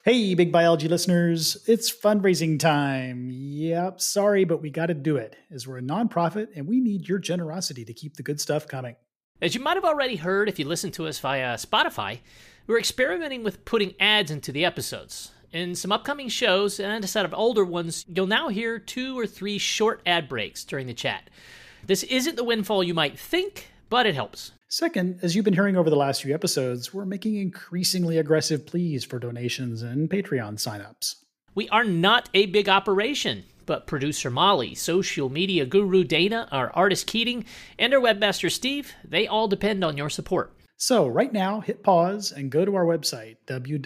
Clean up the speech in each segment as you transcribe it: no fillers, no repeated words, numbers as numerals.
Hey, Big Biology listeners, it's fundraising time. Yep, sorry, but we got to do it as we're a nonprofit and we need your generosity to keep the good stuff coming. As you might have already heard if you listen to us via Spotify, we're experimenting with putting ads into the episodes. In some upcoming shows and a set of older ones, you'll now hear 2 or 3 short ad breaks during the chat. This isn't the windfall you might think, but it helps. Second, as you've been hearing over the last few episodes, we're making increasingly aggressive pleas for donations and Patreon signups. We are not a big operation, but producer Molly, social media guru Dana, our artist Keating, and our webmaster Steve, they all depend on your support. So right now, hit pause and go to our website,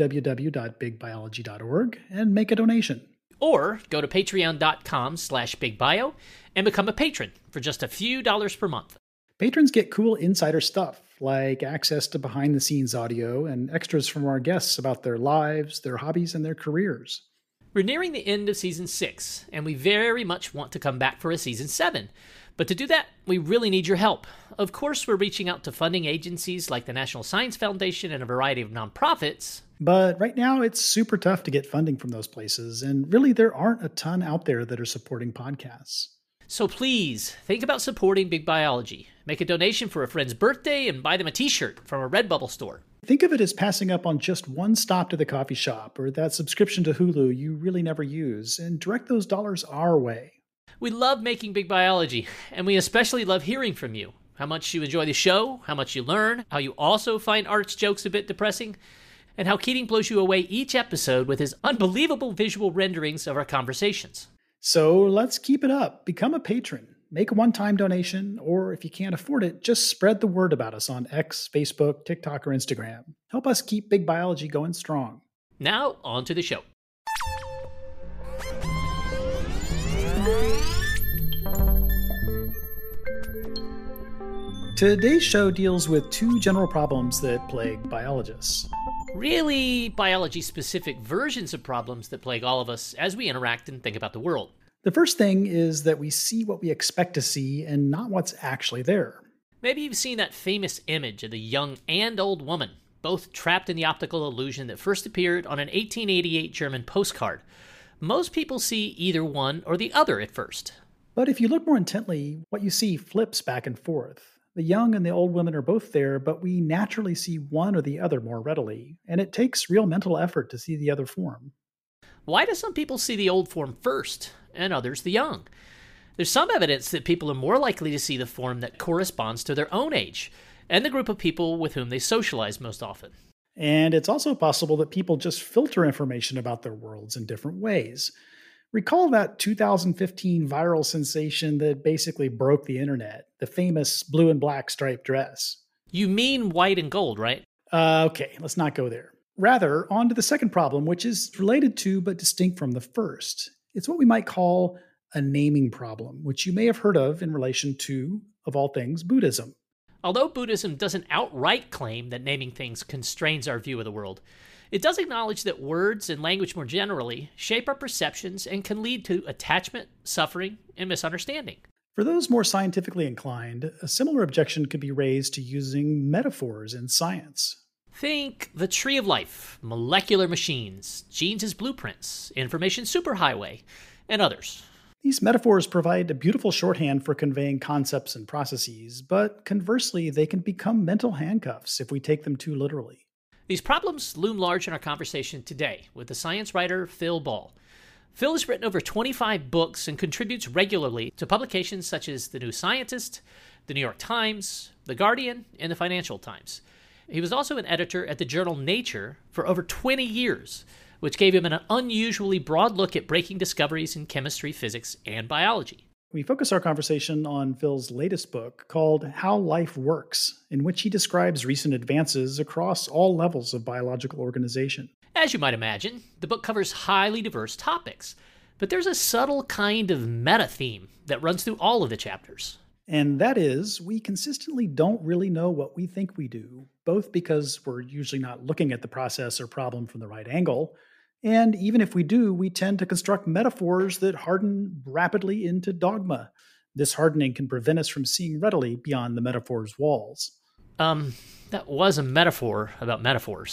www.bigbiology.org, and make a donation. Or go to patreon.com/bigbio and become a patron for just a few dollars per month. Patrons get cool insider stuff, like access to behind-the-scenes audio and extras from our guests about their lives, their hobbies, and their careers. We're nearing the end of Season 6, and we very much want to come back for a Season 7. But to do that, we really need your help. Of course, we're reaching out to funding agencies like the National Science Foundation and a variety of nonprofits. But right now, it's super tough to get funding from those places, and really there aren't a ton out there that are supporting podcasts. So please, think about supporting Big Biology. Make a donation for a friend's birthday and buy them a t-shirt from a Redbubble store. Think of it as passing up on just one stop to the coffee shop or that subscription to Hulu you really never use, and direct those dollars our way. We love making Big Biology, and we especially love hearing from you. How much you enjoy the show, how much you learn, how you also find Art's jokes a bit depressing, and how Keating blows you away each episode with his unbelievable visual renderings of our conversations. So let's keep it up. Become a patron. Make a one-time donation, or if you can't afford it, just spread the word about us on X, Facebook, TikTok, or Instagram. Help us keep Big Biology going strong. Now, on to the show. Today's show deals with 2 general problems that plague biologists. Really biology-specific versions of problems that plague all of us as we interact and think about the world. The first thing is that we see what we expect to see and not what's actually there. Maybe you've seen that famous image of the young and old woman, both trapped in the optical illusion that first appeared on an 1888 German postcard. Most people see either one or the other at first. But if you look more intently, what you see flips back and forth. The young and the old women are both there, but we naturally see one or the other more readily, and it takes real mental effort to see the other form. Why do some people see the old form first, and others the young? There's some evidence that people are more likely to see the form that corresponds to their own age, and the group of people with whom they socialize most often. And it's also possible that people just filter information about their worlds in different ways. Recall that 2015 viral sensation that basically broke the internet, the famous blue and black striped dress. You mean white and gold, right? Okay, let's not go there. Rather, on to the second problem, which is related to but distinct from the first. It's what we might call a naming problem, which you may have heard of in relation to, of all things, Buddhism. Although Buddhism doesn't outright claim that naming things constrains our view of the world, it does acknowledge that words and language more generally shape our perceptions and can lead to attachment, suffering, and misunderstanding. For those more scientifically inclined, a similar objection could be raised to using metaphors in science. Think the tree of life, molecular machines, genes as blueprints, information superhighway, and others. These metaphors provide a beautiful shorthand for conveying concepts and processes, but conversely, they can become mental handcuffs if we take them too literally. These problems loom large in our conversation today with the science writer Phil Ball. Phil has written over 25 books and contributes regularly to publications such as The New Scientist, The New York Times, The Guardian, and The Financial Times. He was also an editor at the journal Nature for over 20 years, which gave him an unusually broad look at breaking discoveries in chemistry, physics, and biology. We focus our conversation on Phil's latest book called How Life Works, in which he describes recent advances across all levels of biological organization. As you might imagine, the book covers highly diverse topics, but there's a subtle kind of meta-theme that runs through all of the chapters. And that is, we consistently don't really know what we think we do, both because we're usually not looking at the process or problem from the right angle, and even if we do, we tend to construct metaphors that harden rapidly into dogma. This hardening can prevent us from seeing readily beyond the metaphor's walls. That was a metaphor about metaphors.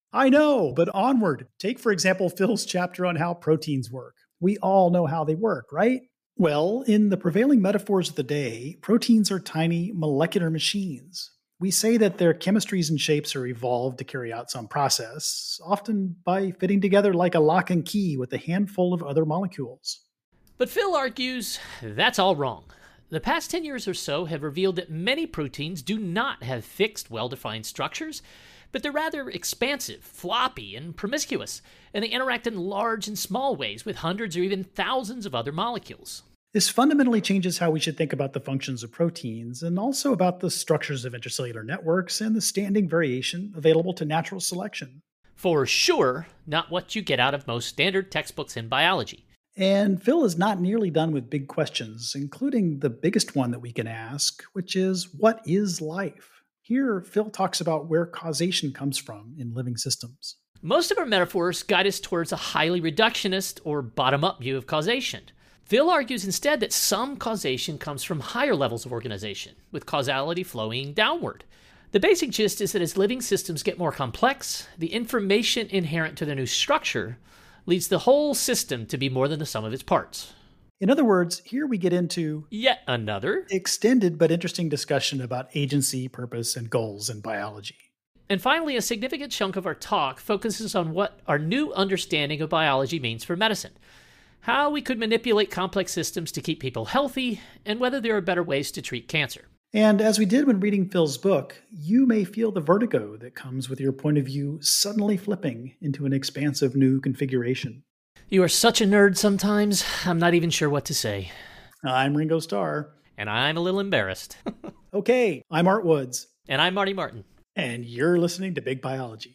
I know, but onward. Take, for example, Phil's chapter on how proteins work. We all know how they work, right? Well, in the prevailing metaphors of the day, proteins are tiny molecular machines. We say that their chemistries and shapes are evolved to carry out some process, often by fitting together like a lock and key with a handful of other molecules. But Phil argues that's all wrong. The past 10 years or so have revealed that many proteins do not have fixed, well-defined structures, but they're rather expansive, floppy, and promiscuous, and they interact in large and small ways with hundreds or even thousands of other molecules. This fundamentally changes how we should think about the functions of proteins and also about the structures of intercellular networks and the standing variation available to natural selection. For sure, not what you get out of most standard textbooks in biology. And Phil is not nearly done with big questions, including the biggest one that we can ask, which is, what is life? Here, Phil talks about where causation comes from in living systems. Most of our metaphors guide us towards a highly reductionist or bottom-up view of causation. Phil argues instead that some causation comes from higher levels of organization, with causality flowing downward. The basic gist is that as living systems get more complex, the information inherent to their new structure leads the whole system to be more than the sum of its parts. In other words, here we get into yet another extended but interesting discussion about agency, purpose, and goals in biology. And finally, a significant chunk of our talk focuses on what our new understanding of biology means for medicine, how we could manipulate complex systems to keep people healthy, and whether there are better ways to treat cancer. And as we did when reading Phil's book, you may feel the vertigo that comes with your point of view suddenly flipping into an expansive new configuration. You are such a nerd sometimes, I'm not even sure what to say. I'm Ringo Starr. And I'm a little embarrassed. Okay, I'm Art Woods. And I'm Marty Martin. And you're listening to Big Biology.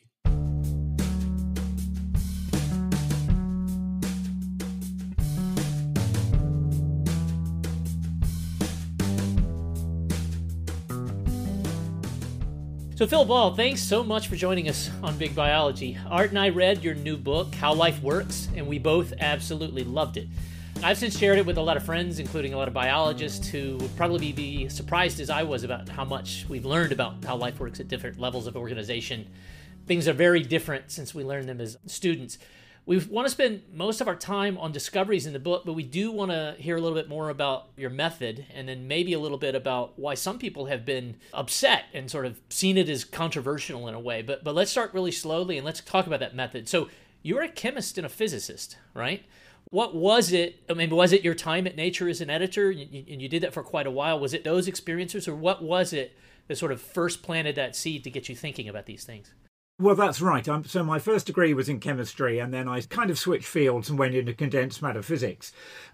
So Phil Ball, thanks so much for joining us on Big Biology. Art and I read your new book, How Life Works, and we both absolutely loved it. I've since shared it with a lot of friends, including a lot of biologists, who would probably be surprised as I was about how much we've learned about how life works at different levels of organization. Things are very different since we learned them as students. We want to spend most of our time on discoveries in the book, but we do want to hear a little bit more about your method, and then maybe a little bit about why some people have been upset and sort of seen it as controversial in a way. But let's start really slowly and let's talk about that method. So you're a chemist and a physicist, right? What was it? I mean, was it your time at Nature as an editor, and you did that for quite a while? Was it those experiences, or what was it that sort of first planted that seed to get you thinking about these things? Well, that's right. So my first degree was in chemistry, and then I kind of switched fields and went into condensed matter physics.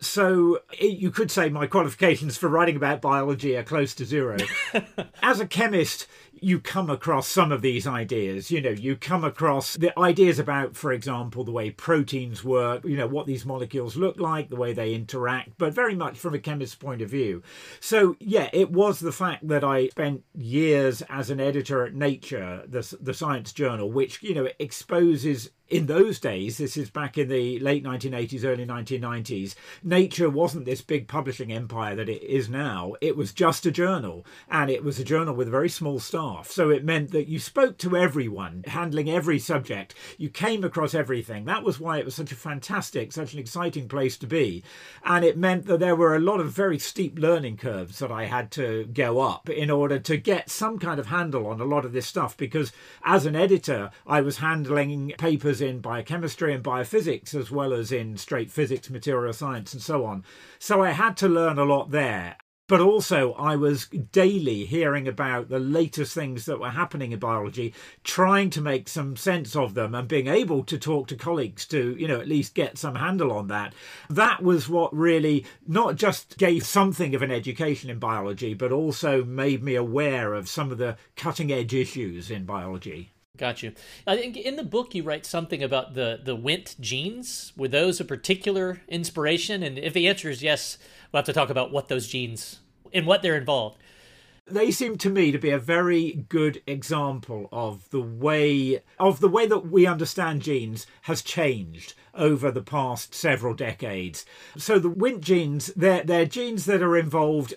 So you could say my qualifications for writing about biology are close to zero. As a chemist, you come across some of these ideas. You come across the ideas about, for example, the way proteins work, what these molecules look like, the way they interact, but very much from a chemist's point of view. So, yeah, it was the fact that I spent years as an editor at Nature, the science journal, which, exposes. In those days, this is back in the late 1980s, early 1990s, Nature wasn't this big publishing empire that it is now. It was just a journal, and it was a journal with a very small staff. So it meant that you spoke to everyone, handling every subject. You came across everything. That was why it was such an exciting place to be. And it meant that there were a lot of very steep learning curves that I had to go up in order to get some kind of handle on a lot of this stuff, because as an editor, I was handling papers in biochemistry and biophysics, as well as in straight physics, material science, and so on. So I had to learn a lot there. But also I was daily hearing about the latest things that were happening in biology, trying to make some sense of them and being able to talk to colleagues to, at least get some handle on that. That was what really not just gave something of an education in biology, but also made me aware of some of the cutting edge issues in biology. Got you. I think in the book you write something about the Wnt genes. Were those a particular inspiration? And if the answer is yes, we'll have to talk about what those genes and what they're involved. They seem to me to be a very good example of the way that we understand genes has changed over the past several decades. So the Wnt genes, they're genes that are involved.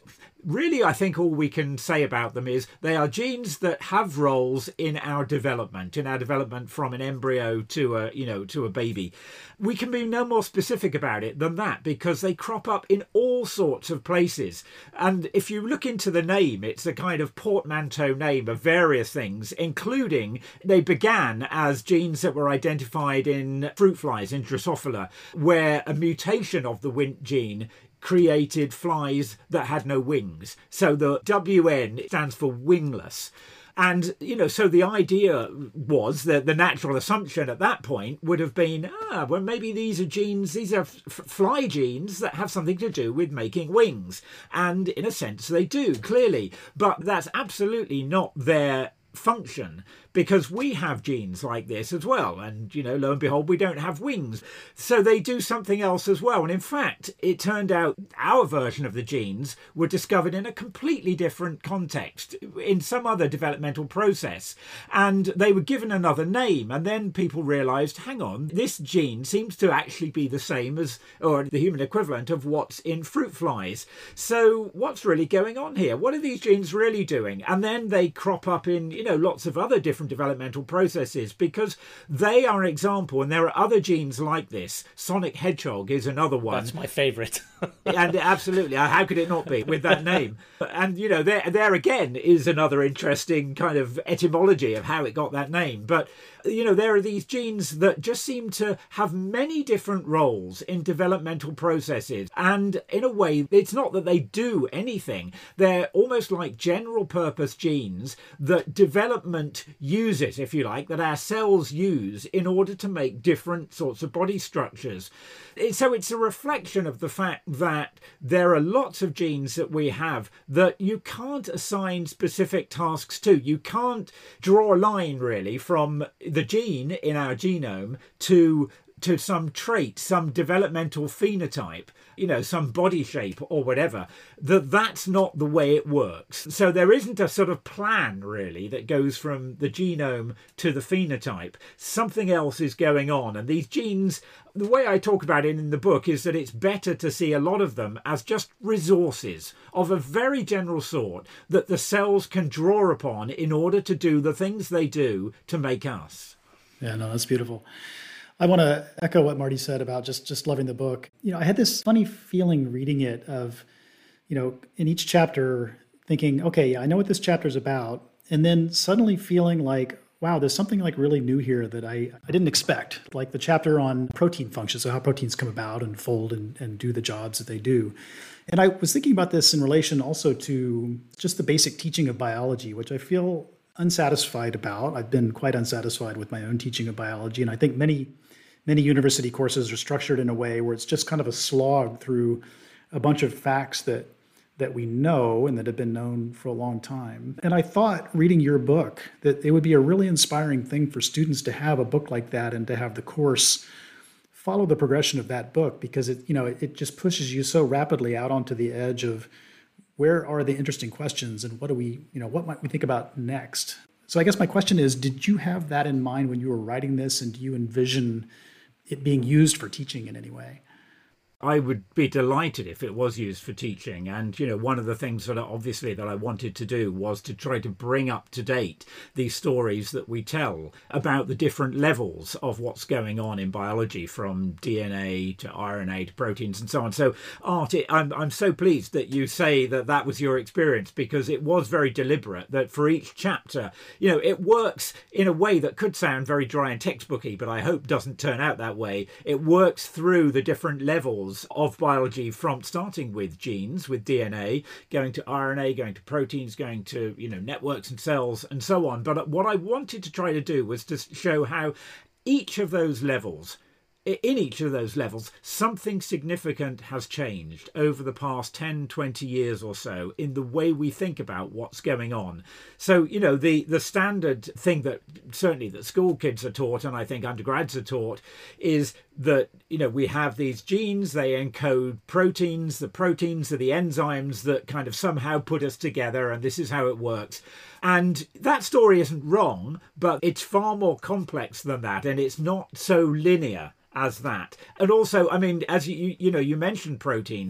really, I think all we can say about them is they are genes that have roles in our development from an embryo to a baby. We can be no more specific about it than that because they crop up in all sorts of places. And if you look into the name, it's a kind of portmanteau name of various things, including they began as genes that were identified in fruit flies, in Drosophila, where a mutation of the Wnt gene created flies that had no wings. So the WN stands for wingless. And, so the idea was that the natural assumption at that point would have been, well, maybe these are fly genes that have something to do with making wings. And in a sense, they do, clearly. But that's absolutely not their function, because we have genes like this as well, and lo and behold, we don't have wings, so they do something else as well. And in fact, it turned out our version of the genes were discovered in a completely different context, in some other developmental process, and they were given another name. And then people realized, hang on, this gene seems to actually be the same as, or the human equivalent of what's in fruit flies. So what's really going on here? What are these genes really doing? And then they crop up in lots of other different developmental processes, because they are an example, and there are other genes like this. Sonic Hedgehog is another one. That's my favorite. And absolutely, how could it not be with that name? And there again is another interesting kind of etymology of how it got that name. But there are these genes that just seem to have many different roles in developmental processes, and in a way, it's not that they do anything. They're almost like general purpose genes that development uses, if you like, that our cells use in order to make different sorts of body structures. So it's a reflection of the fact that there are lots of genes that we have that you can't assign specific tasks to. You can't draw a line really from the gene in our genome to some trait, some developmental phenotype, some body shape or whatever. That's not the way it works. So there isn't a sort of plan really that goes from the genome to the phenotype. Something else is going on. And these genes, the way I talk about it in the book is that it's better to see a lot of them as just resources of a very general sort that the cells can draw upon in order to do the things they do to make us. Yeah, no, that's beautiful. I want to echo what Marty said about just loving the book. I had this funny feeling reading it of, in each chapter thinking, okay, I know what this chapter is about. And then suddenly feeling like, wow, there's something like really new here that I didn't expect. Like the chapter on protein functions, so how proteins come about and fold and do the jobs that they do. And I was thinking about this in relation also to just the basic teaching of biology, which I feel unsatisfied about. I've been quite unsatisfied with my own teaching of biology. And I think many university courses are structured in a way where it's just kind of a slog through a bunch of facts that we know and that have been known for a long time. And I thought, reading your book, that it would be a really inspiring thing for students to have a book like that and to have the course follow the progression of that book, because it just pushes you so rapidly out onto the edge of where are the interesting questions and what might we think about next? So I guess my question is, did you have that in mind when you were writing this, and do you envision it being used for teaching in any way? I would be delighted if it was used for teaching. And, one of the things that I wanted to do was to try to bring up to date these stories that we tell about the different levels of what's going on in biology, from DNA to RNA to proteins and so on. So, Art, I'm so pleased that you say that was your experience, because it was very deliberate that for each chapter, it works in a way that could sound very dry and textbooky, but I hope doesn't turn out that way. It works through the different levels of biology, from starting with genes, with DNA, going to RNA, going to proteins, going to networks and cells and so on. But what I wanted to try to do was to show how in each of those levels, something significant has changed over the past 10, 20 years or so in the way we think about what's going on. So, the standard thing that certainly that school kids are taught, and I think undergrads are taught, is that, we have these genes, they encode proteins. The proteins are the enzymes that kind of somehow put us together, and this is how it works. And that story isn't wrong, but it's far more complex than that, and it's not so linear as that. And also, as you mentioned proteins,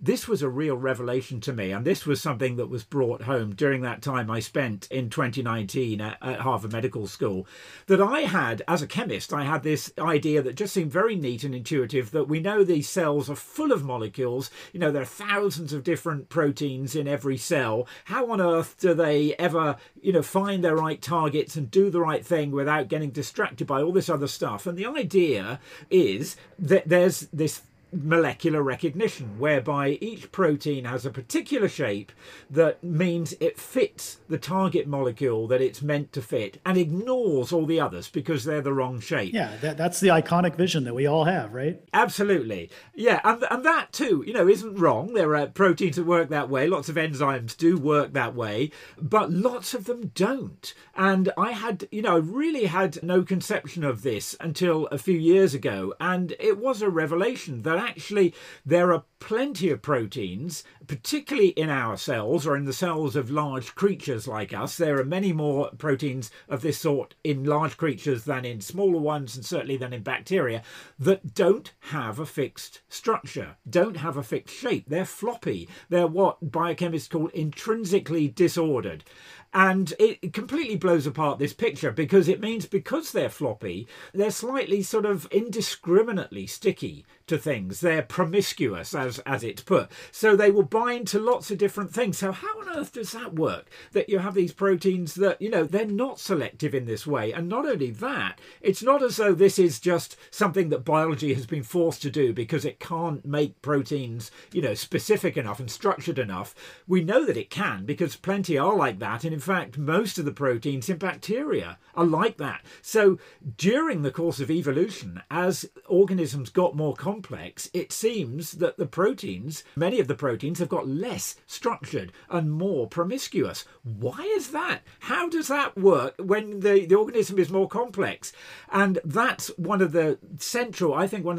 this was a real revelation to me. And this was something that was brought home during that time I spent in 2019 at Harvard Medical School, that I had, as a chemist, I had this idea that just seemed very neat and intuitive, that we know these cells are full of molecules. You know, there are thousands of different proteins in every cell. How on earth do they ever, find their right targets and do the right thing without getting distracted by all this other stuff? And the idea is that there's this molecular recognition whereby each protein has a particular shape that means it fits the target molecule that it's meant to fit and ignores all the others because they're the wrong shape. Yeah, that's the iconic vision that we all have, right? Absolutely. Yeah, and that too, isn't wrong. There are proteins that work that way. Lots of enzymes do work that way, but lots of them don't. And I really had no conception of this until a few years ago. And it was a revelation that actually there are plenty of proteins, particularly in our cells or in the cells of large creatures like us. There are many more proteins of this sort in large creatures than in smaller ones, and certainly than in bacteria, that don't have a fixed structure, don't have a fixed shape. They're floppy. They're what biochemists call intrinsically disordered. And it completely blows apart this picture, because it means because they're floppy, they're slightly sort of indiscriminately sticky to things. They're promiscuous, as it's put. So they will bind to lots of different things. So how on earth does that work? That you have these proteins that, they're not selective in this way. And not only that, it's not as though this is just something that biology has been forced to do because it can't make proteins, specific enough and structured enough. We know that it can, because plenty are like that. And in fact, most of the proteins in bacteria are like that. So during the course of evolution, as organisms got more complex, it seems that many of the proteins have got less structured and more promiscuous. Why is that? How does that work when the organism is more complex? And that's one of the central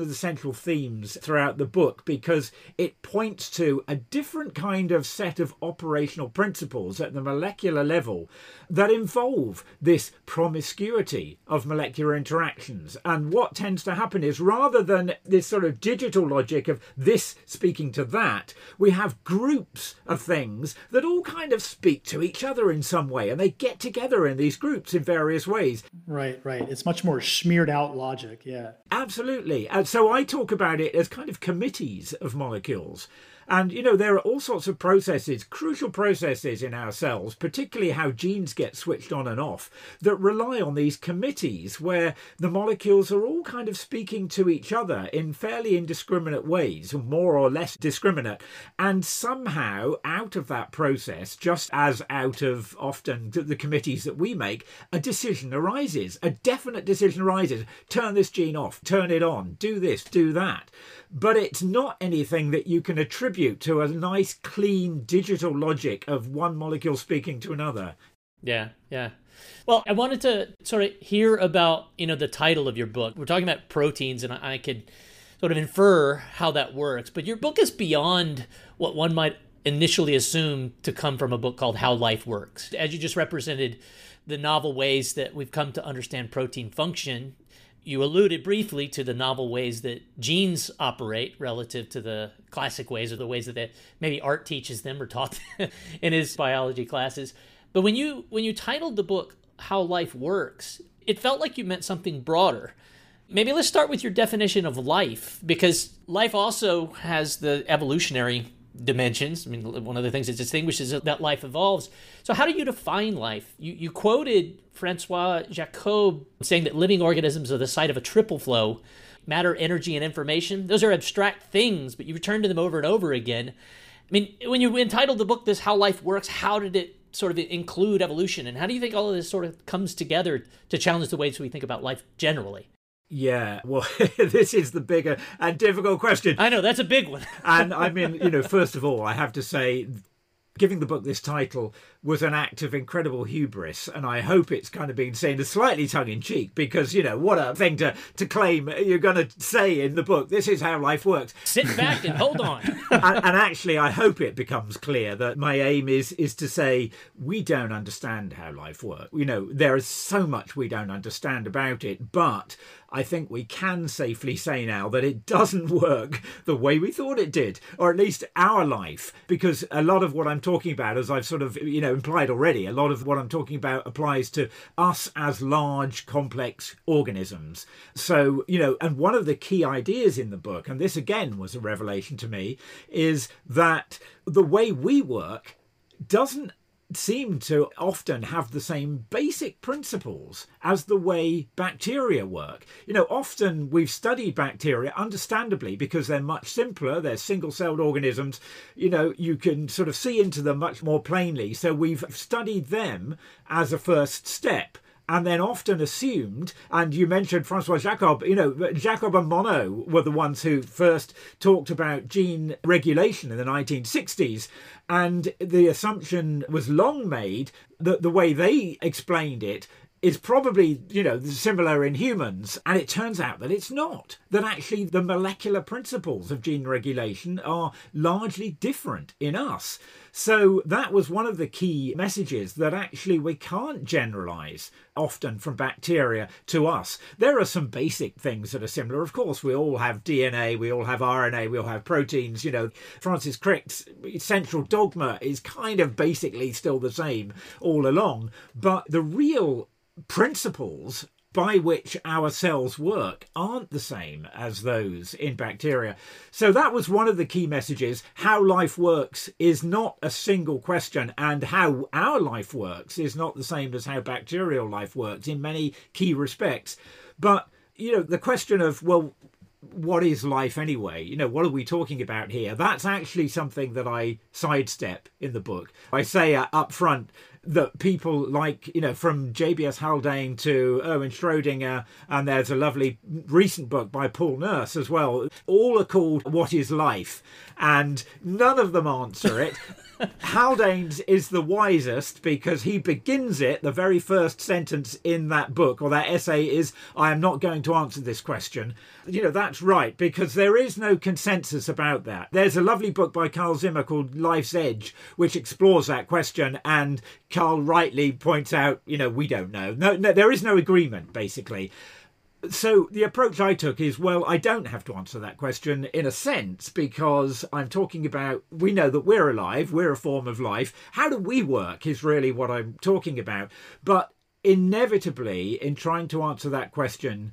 themes throughout the book, because it points to a different kind of set of operational principles at the molecular level that involve this promiscuity of molecular interactions. And what tends to happen is, rather than this sort of digital logic of this speaking to that, we have groups of things that all kind of speak to each other in some way, and they get together in these groups in various ways. Right. It's much more smeared out logic, yeah. Absolutely. And so I talk about it as kind of committees of molecules. And, there are all sorts of processes, crucial processes in our cells, particularly how genes get switched on and off, that rely on these committees where the molecules are all kind of speaking to each other in fairly indiscriminate ways, more or less discriminate. And somehow out of that process, just as out of often the committees that we make, a decision arises, a definite decision arises. Turn this gene off, turn it on, do this, do that. But it's not anything that you can attribute to a nice, clean digital logic of one molecule speaking to another. Yeah. Well, I wanted to sort of hear about, the title of your book. We're talking about proteins, and I could sort of infer how that works. But your book is beyond what one might initially assume to come from a book called How Life Works. As you just represented the novel ways that we've come to understand protein function, you alluded briefly to the novel ways that genes operate relative to the classic ways, or the ways that maybe Art teaches them or taught in his biology classes. But when you titled the book How Life Works, it felt like you meant something broader. Maybe let's start with your definition of life, because life also has the evolutionary dimensions. I mean, one of the things that distinguishes it, that life evolves. So how do you define life? You quoted Francois Jacob saying that living organisms are the site of a triple flow: matter, energy, and information. Those are abstract things, but you return to them over and over again. I mean, when you entitled the book this How Life Works, how did it sort of include evolution? And how do you think all of this sort of comes together to challenge the ways we think about life generally? Yeah, well, this is the bigger and difficult question. I know, that's a big one. And I mean, first of all, I have to say, giving the book this title was an act of incredible hubris. And I hope it's kind of being seen as slightly tongue-in-cheek because, what a thing to claim you're going to say in the book. This is how life works. Sit back and hold on. and actually, I hope it becomes clear that my aim is to say we don't understand how life works. There is so much we don't understand about it, but I think we can safely say now that it doesn't work the way we thought it did, or at least our life, because a lot of what I'm talking about, as I've sort of, implied already, a lot of what I'm talking about applies to us as large, complex organisms. So, and one of the key ideas in the book, and this again was a revelation to me, is that the way we work doesn't seem to often have the same basic principles as the way bacteria work. Often we've studied bacteria, understandably, because they're much simpler, they're single-celled organisms, you can sort of see into them much more plainly. So we've studied them as a first step. And then often assumed, and you mentioned Francois Jacob, Jacob and Monod were the ones who first talked about gene regulation in the 1960s. And the assumption was long made that the way they explained it is probably, similar in humans. And it turns out that it's not. That actually the molecular principles of gene regulation are largely different in us. So that was one of the key messages, that actually we can't generalize often from bacteria to us. There are some basic things that are similar. Of course, we all have DNA, we all have RNA, we all have proteins. Francis Crick's central dogma is kind of basically still the same all along. But the real principles by which our cells work aren't the same as those in bacteria. So that was one of the key messages. How life works is not a single question, and how our life works is not the same as how bacterial life works in many key respects. But, the question of, well, what is life anyway? What are we talking about here? That's actually something that I sidestep in the book. I say up front that people like, from J.B.S. Haldane to Erwin Schrödinger, and there's a lovely recent book by Paul Nurse as well, all are called What is Life? And none of them answer it. Haldane's is the wisest because he begins it, the very first sentence in that book or that essay is, I am not going to answer this question. That's right, because there is no consensus about that. There's a lovely book by Carl Zimmer called Life's Edge, which explores that question, and Carl rightly points out, we don't know. No, there is no agreement, basically. So the approach I took is, well, I don't have to answer that question in a sense, because I'm talking about, we know that we're alive, we're a form of life. How do we work is really what I'm talking about. But inevitably, in trying to answer that question,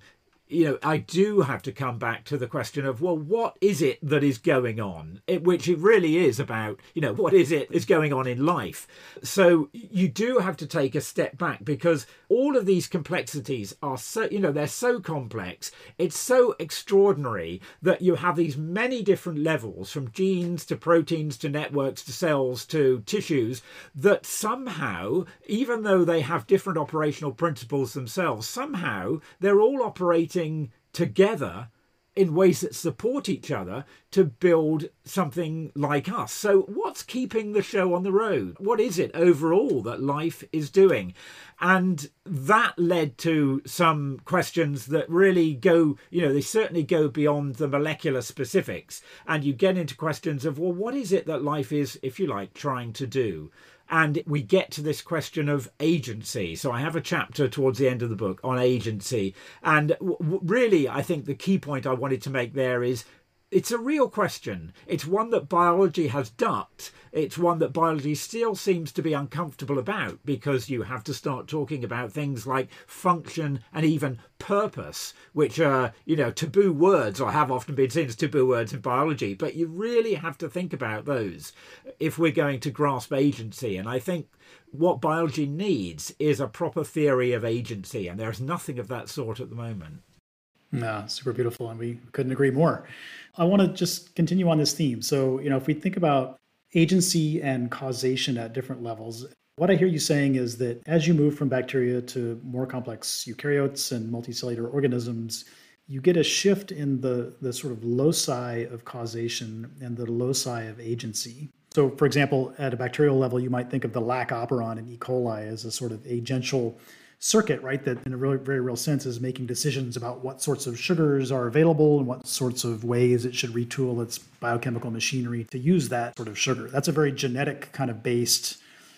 I do have to come back to the question of, well, what is it that is going on? Which it really is about, what is it is going on in life? So you do have to take a step back, because all of these complexities are so, they're so complex. It's so extraordinary that you have these many different levels, from genes to proteins to networks to cells to tissues, that somehow, even though they have different operational principles themselves, somehow they're all operating together in ways that support each other to build something like us. So what's keeping the show on the road? What is it overall that life is doing? And that led to some questions that really go, they certainly go beyond the molecular specifics. And you get into questions of, well, what is it that life is, if you like, trying to do? And we get to this question of agency. So I have a chapter towards the end of the book on agency. And really, I think the key point I wanted to make there is, it's a real question. It's one that biology has ducked. It's one that biology still seems to be uncomfortable about, because you have to start talking about things like function and even purpose, which are, taboo words, or have often been seen as taboo words in biology. But you really have to think about those if we're going to grasp agency. And I think what biology needs is a proper theory of agency. And there's nothing of that sort at the moment. No, super beautiful. And we couldn't agree more. I want to just continue on this theme. So, if we think about agency and causation at different levels, what I hear you saying is that as you move from bacteria to more complex eukaryotes and multicellular organisms, you get a shift in the sort of loci of causation and the loci of agency. So, for example, at a bacterial level, you might think of the lac operon in E. coli as a sort of agential circuit, right? That in a really, very real sense is making decisions about what sorts of sugars are available and what sorts of ways it should retool its biochemical machinery to use that sort of sugar. That's a very genetic kind of based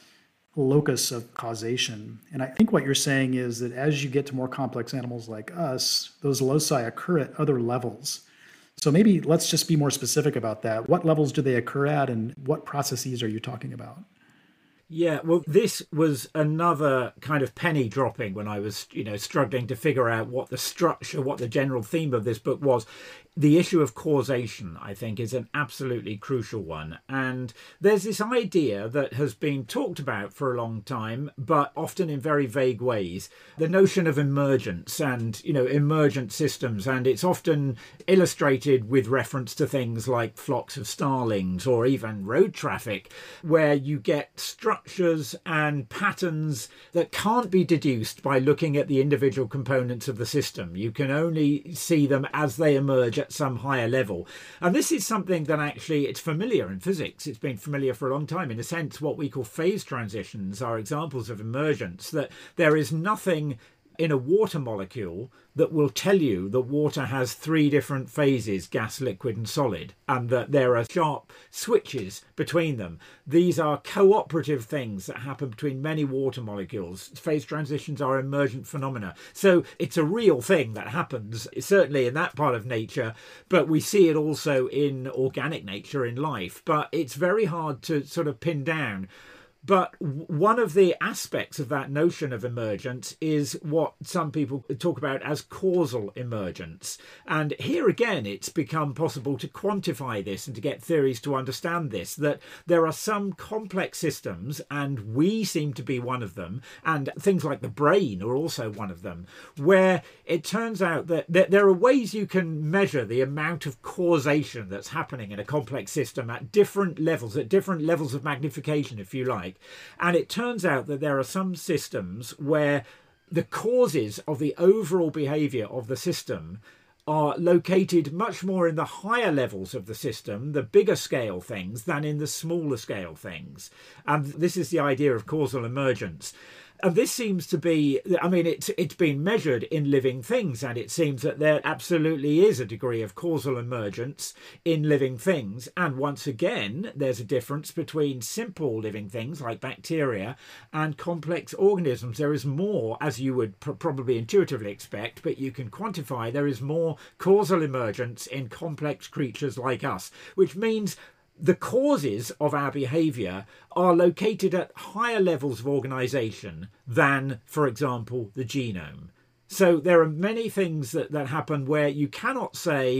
locus of causation. And I think what you're saying is that as you get to more complex animals like us, those loci occur at other levels. So maybe let's just be more specific about that. What levels do they occur at, and what processes are you talking about? Yeah, well, this was another kind of penny dropping when I was, struggling to figure out what the structure, what the general theme of this book was. The issue of causation, I think, is an absolutely crucial one. And there's this idea that has been talked about for a long time, but often in very vague ways, the notion of emergence and, emergent systems. And it's often illustrated with reference to things like flocks of starlings or even road traffic, where you get structures and patterns that can't be deduced by looking at the individual components of the system. You can only see them as they emerge at some higher level. And this is something that actually it's familiar in physics. It's been familiar for a long time. In a sense, what we call phase transitions are examples of emergence, that there is nothing in a water molecule that will tell you that water has three different phases, gas, liquid and solid, and that there are sharp switches between them. These are cooperative things that happen between many water molecules. Phase transitions are emergent phenomena. So it's a real thing that happens, certainly in that part of nature, but we see it also in organic nature, in life. But it's very hard to sort of pin down. But one of the aspects of that notion of emergence is what some people talk about as causal emergence. And here again, it's become possible to quantify this and to get theories to understand this, that there are some complex systems, and we seem to be one of them, and things like the brain are also one of them, where it turns out that there are ways you can measure the amount of causation that's happening in a complex system at different levels of magnification, if you like. And it turns out that there are some systems where the causes of the overall behaviour of the system are located much more in the higher levels of the system, the bigger scale things, than in the smaller scale things. And this is the idea of causal emergence. And this seems to be, it's been measured in living things, and it seems that there absolutely is a degree of causal emergence in living things. And once again, there's a difference between simple living things like bacteria and complex organisms. There is more, as you would probably intuitively expect, but you can quantify, there is more causal emergence in complex creatures like us, which means the causes of our behaviour are located at higher levels of organisation than, for example, the genome. So there are many things that happen where you cannot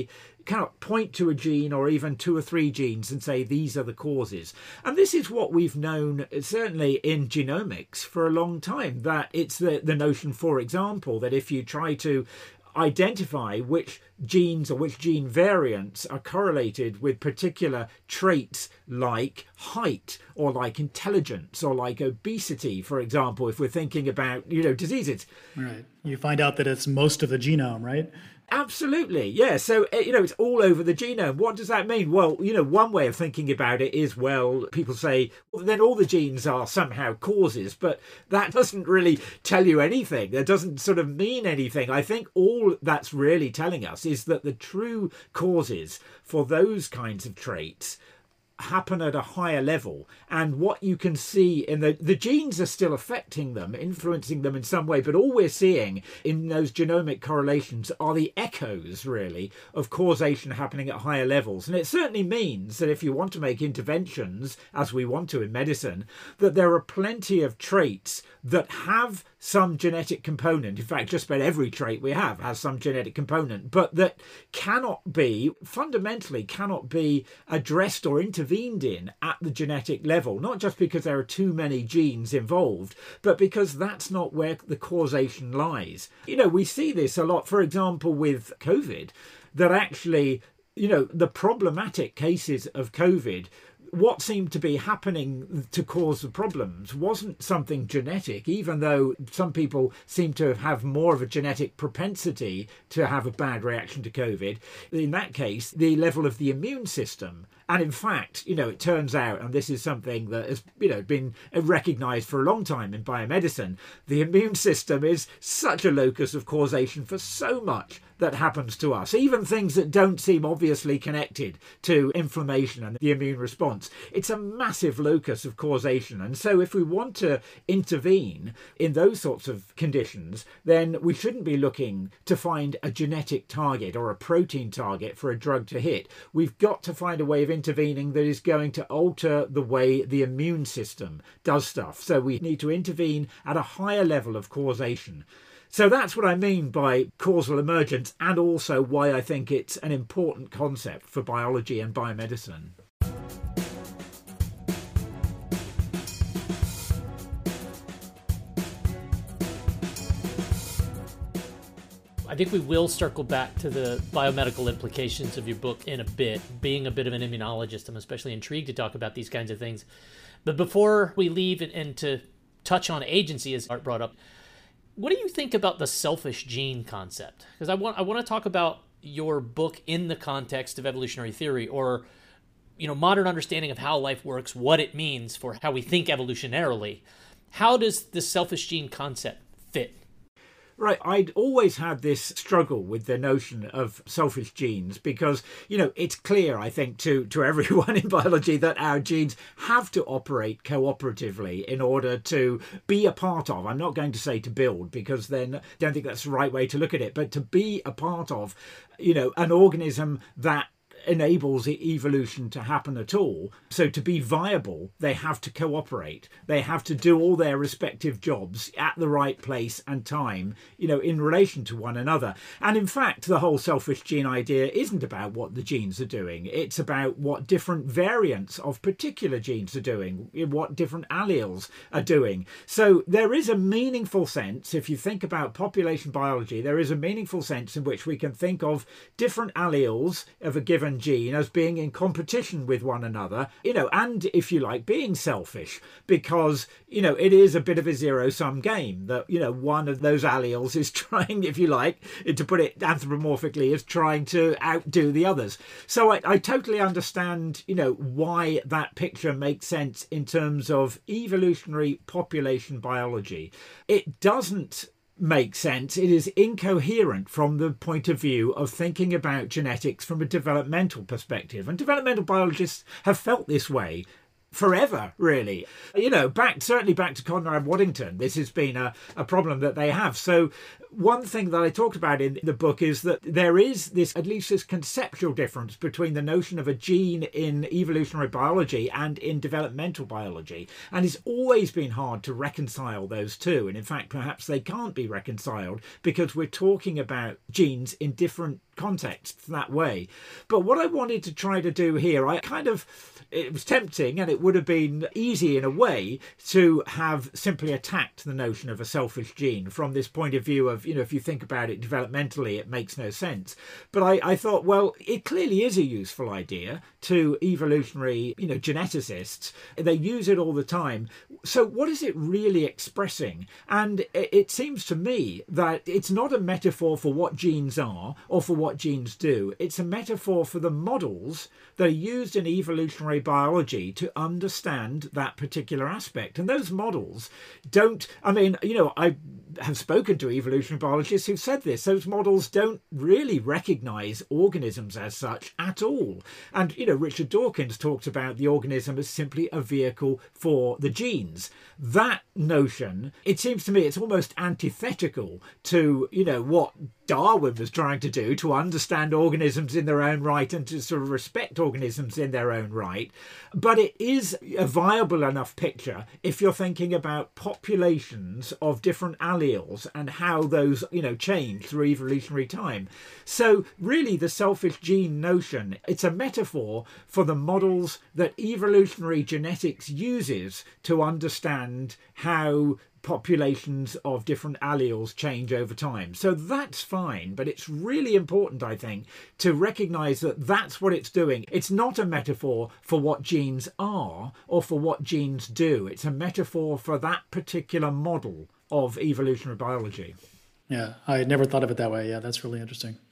point to a gene or even 2 or 3 genes and say these are the causes. And this is what we've known, certainly in genomics, for a long time, that it's the notion, for example, that if you try to identify which genes or which gene variants are correlated with particular traits like height or like intelligence or like obesity, for example, if we're thinking about, diseases. Right. You find out that it's most of the genome, right? Absolutely, yeah. So, it's all over the genome. What does that mean? Well, one way of thinking about it is, people say, well, then all the genes are somehow causes, but that doesn't really tell you anything. That doesn't sort of mean anything. I think all that's really telling us is that the true causes for those kinds of traits happen at a higher level, and what you can see in the genes are still affecting them, influencing them in some way, but all we're seeing in those genomic correlations are the echoes, really, of causation happening at higher levels. And it certainly means that if you want to make interventions, as we want to in medicine, that there are plenty of traits that have some genetic component. In fact, just about every trait we have has some genetic component, but that fundamentally cannot be addressed or intervened in at the genetic level, not just because there are too many genes involved, but because that's not where the causation lies. We see this a lot, for example, with COVID, that actually, the problematic cases of COVID, what seemed to be happening to cause the problems wasn't something genetic, even though some people seem to have more of a genetic propensity to have a bad reaction to COVID. In that case, the level of the immune system And in fact, it turns out, and this is something that has, been recognized for a long time in biomedicine, the immune system is such a locus of causation for so much that happens to us, even things that don't seem obviously connected to inflammation and the immune response. It's a massive locus of causation. And so if we want to intervene in those sorts of conditions, then we shouldn't be looking to find a genetic target or a protein target for a drug to hit. We've got to find a way of intervening that is going to alter the way the immune system does stuff. So we need to intervene at a higher level of causation. So that's what I mean by causal emergence, and also why I think it's an important concept for biology and biomedicine. I think we will circle back to the biomedical implications of your book in a bit. Being a bit of an immunologist, I'm especially intrigued to talk about these kinds of things. But before we leave and to touch on agency, as Art brought up, what do you think about the selfish gene concept? Because I want to talk about your book in the context of evolutionary theory, or modern understanding of how life works, what it means for how we think evolutionarily. How does the selfish gene concept fit? Right, I'd always had this struggle with the notion of selfish genes because, it's clear, I think, to everyone in biology that our genes have to operate cooperatively in order to be a part of, I'm not going to say to build, because then I don't think that's the right way to look at it, but to be a part of, an organism that enables evolution to happen at all. So to be viable, they have to cooperate. They have to do all their respective jobs at the right place and time, in relation to one another. And in fact, the whole selfish gene idea isn't about what the genes are doing. It's about what different variants of particular genes are doing, what different alleles are doing. So there is a meaningful sense, if you think about population biology, there is a meaningful sense in which we can think of different alleles of a given gene as being in competition with one another, and if you like, being selfish, because it is a bit of a zero-sum game that one of those alleles is trying, if you like, to put it anthropomorphically, is trying to outdo the others. So I totally understand why that picture makes sense in terms of evolutionary population biology. It doesn't make sense. It is incoherent from the point of view of thinking about genetics from a developmental perspective. And developmental biologists have felt this way forever, really. Certainly back to Conrad Waddington, this has been a problem that they have. So one thing that I talked about in the book is that there is at least this conceptual difference between the notion of a gene in evolutionary biology and in developmental biology. And it's always been hard to reconcile those two. And in fact, perhaps they can't be reconciled because we're talking about genes in different contexts that way. But what I wanted to try to do here, it was tempting and it would have been easy in a way to have simply attacked the notion of a selfish gene from this point of view of, if you think about it developmentally, it makes no sense. But I thought, well, it clearly is a useful idea to evolutionary, geneticists. They use it all the time. So what is it really expressing? And it seems to me that it's not a metaphor for what genes are or for what genes do. It's a metaphor for the models that are used in evolutionary biology to understand that particular aspect. And those models I have spoken to evolutionary biologists who've said this. Those models don't really recognize organisms as such at all. And, Richard Dawkins talks about the organism as simply a vehicle for the genes. That notion, it seems to me, it's almost antithetical to, what Darwin was trying to do, to understand organisms in their own right and to sort of respect organisms in their own right. But it is a viable enough picture if you're thinking about populations of different alleles and how those, change through evolutionary time. So really the selfish gene notion, it's a metaphor for the models that evolutionary genetics uses to understand how populations of different alleles change over time. So that's fine, but it's really important, I think, to recognise that that's what it's doing. It's not a metaphor for what genes are or for what genes do. It's a metaphor for that particular model of evolutionary biology. Yeah, I had never thought of it that way. Yeah, that's really interesting.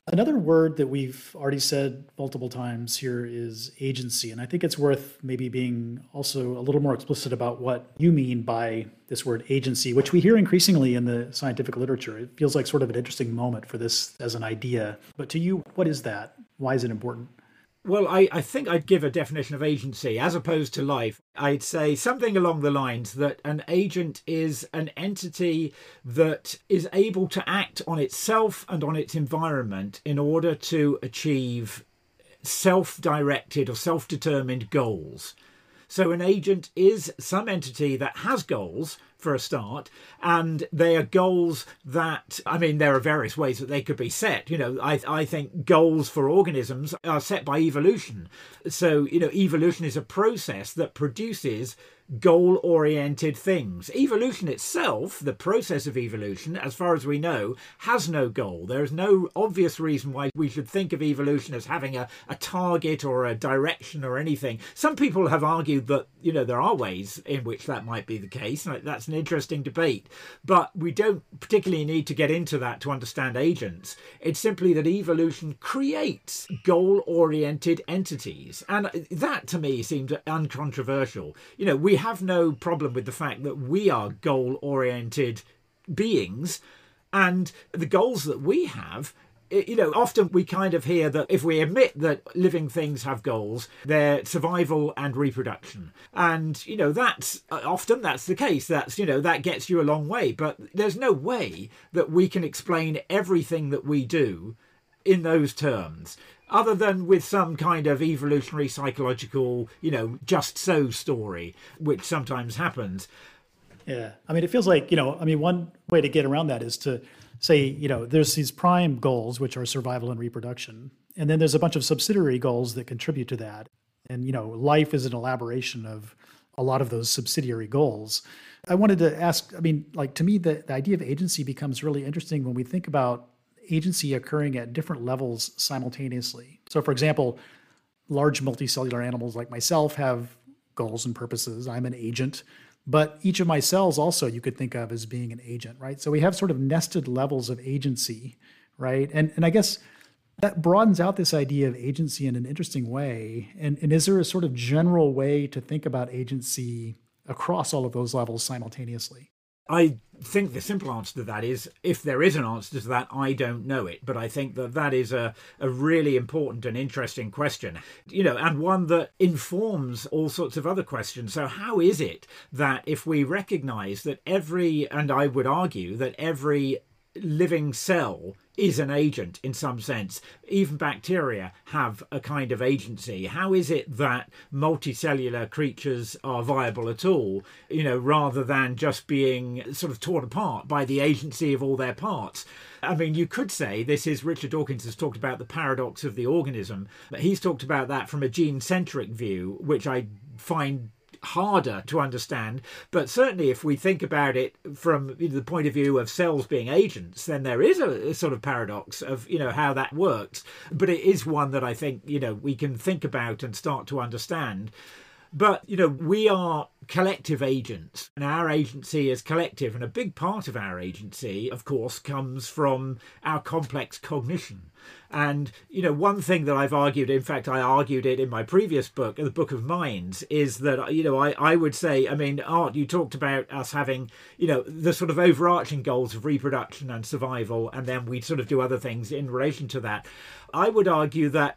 Another word that we've already said multiple times here is agency. And I think it's worth maybe being also a little more explicit about what you mean by this word agency, which we hear increasingly in the scientific literature. It feels like sort of an interesting moment for this as an idea. But to you, what is that? Why is it important? Well, I think I'd give a definition of agency as opposed to life. I'd say something along the lines that an agent is an entity that is able to act on itself and on its environment in order to achieve self-directed or self-determined goals. So an agent is some entity that has goals, for a start, and they are goals that, I mean, there are various ways that they could be set. I think goals for organisms are set by evolution. So, evolution is a process that produces goal-oriented things. Evolution itself, the process of evolution, as far as we know, has no goal. There is no obvious reason why we should think of evolution as having a target or a direction or anything. Some people have argued that, there are ways in which that might be the case. That's an interesting debate. But we don't particularly need to get into that to understand agents. It's simply that evolution creates goal-oriented entities. And that, to me, seems uncontroversial. We have no problem with the fact that we are goal-oriented beings, and the goals that we have, often we kind of hear that if we admit that living things have goals, they're survival and reproduction. And, that's often that's the case. That's, that gets you a long way. But there's no way that we can explain everything that we do in those terms, other than with some kind of evolutionary psychological, just so story, which sometimes happens. Yeah. I mean, it feels like, one way to get around that is to say, there's these prime goals, which are survival and reproduction. And then there's a bunch of subsidiary goals that contribute to that. And, life is an elaboration of a lot of those subsidiary goals. I wanted to ask, to me, the idea of agency becomes really interesting when we think about agency occurring at different levels simultaneously. So, for example, large multicellular animals like myself have goals and purposes. I'm an agent, but each of my cells also you could think of as being an agent, right? So we have sort of nested levels of agency, right? And I guess that broadens out this idea of agency in an interesting way. And is there a sort of general way to think about agency across all of those levels simultaneously? I think the simple answer to that is, if there is an answer to that, I don't know it. But I think that is a really important and interesting question, and one that informs all sorts of other questions. So how is it that if we recognise that and I would argue that every living cell is an agent in some sense, even bacteria have a kind of agency, how is it that multicellular creatures are viable at all, rather than just being sort of torn apart by the agency of all their parts? I mean, you could say this is, Richard Dawkins has talked about the paradox of the organism, but he's talked about that from a gene-centric view, which I find harder to understand. But certainly if we think about it from the point of view of cells being agents, then there is a sort of paradox of how that works. But it is one that I think we can think about and start to understand. But we are collective agents, and our agency is collective, and a big part of our agency, of course, comes from our complex cognition. And one thing that I've argued, in fact I argued it in my previous book, the Book of Minds, is that I would say, Art, you talked about us having the sort of overarching goals of reproduction and survival, and then we sort of do other things in relation to that. I would argue that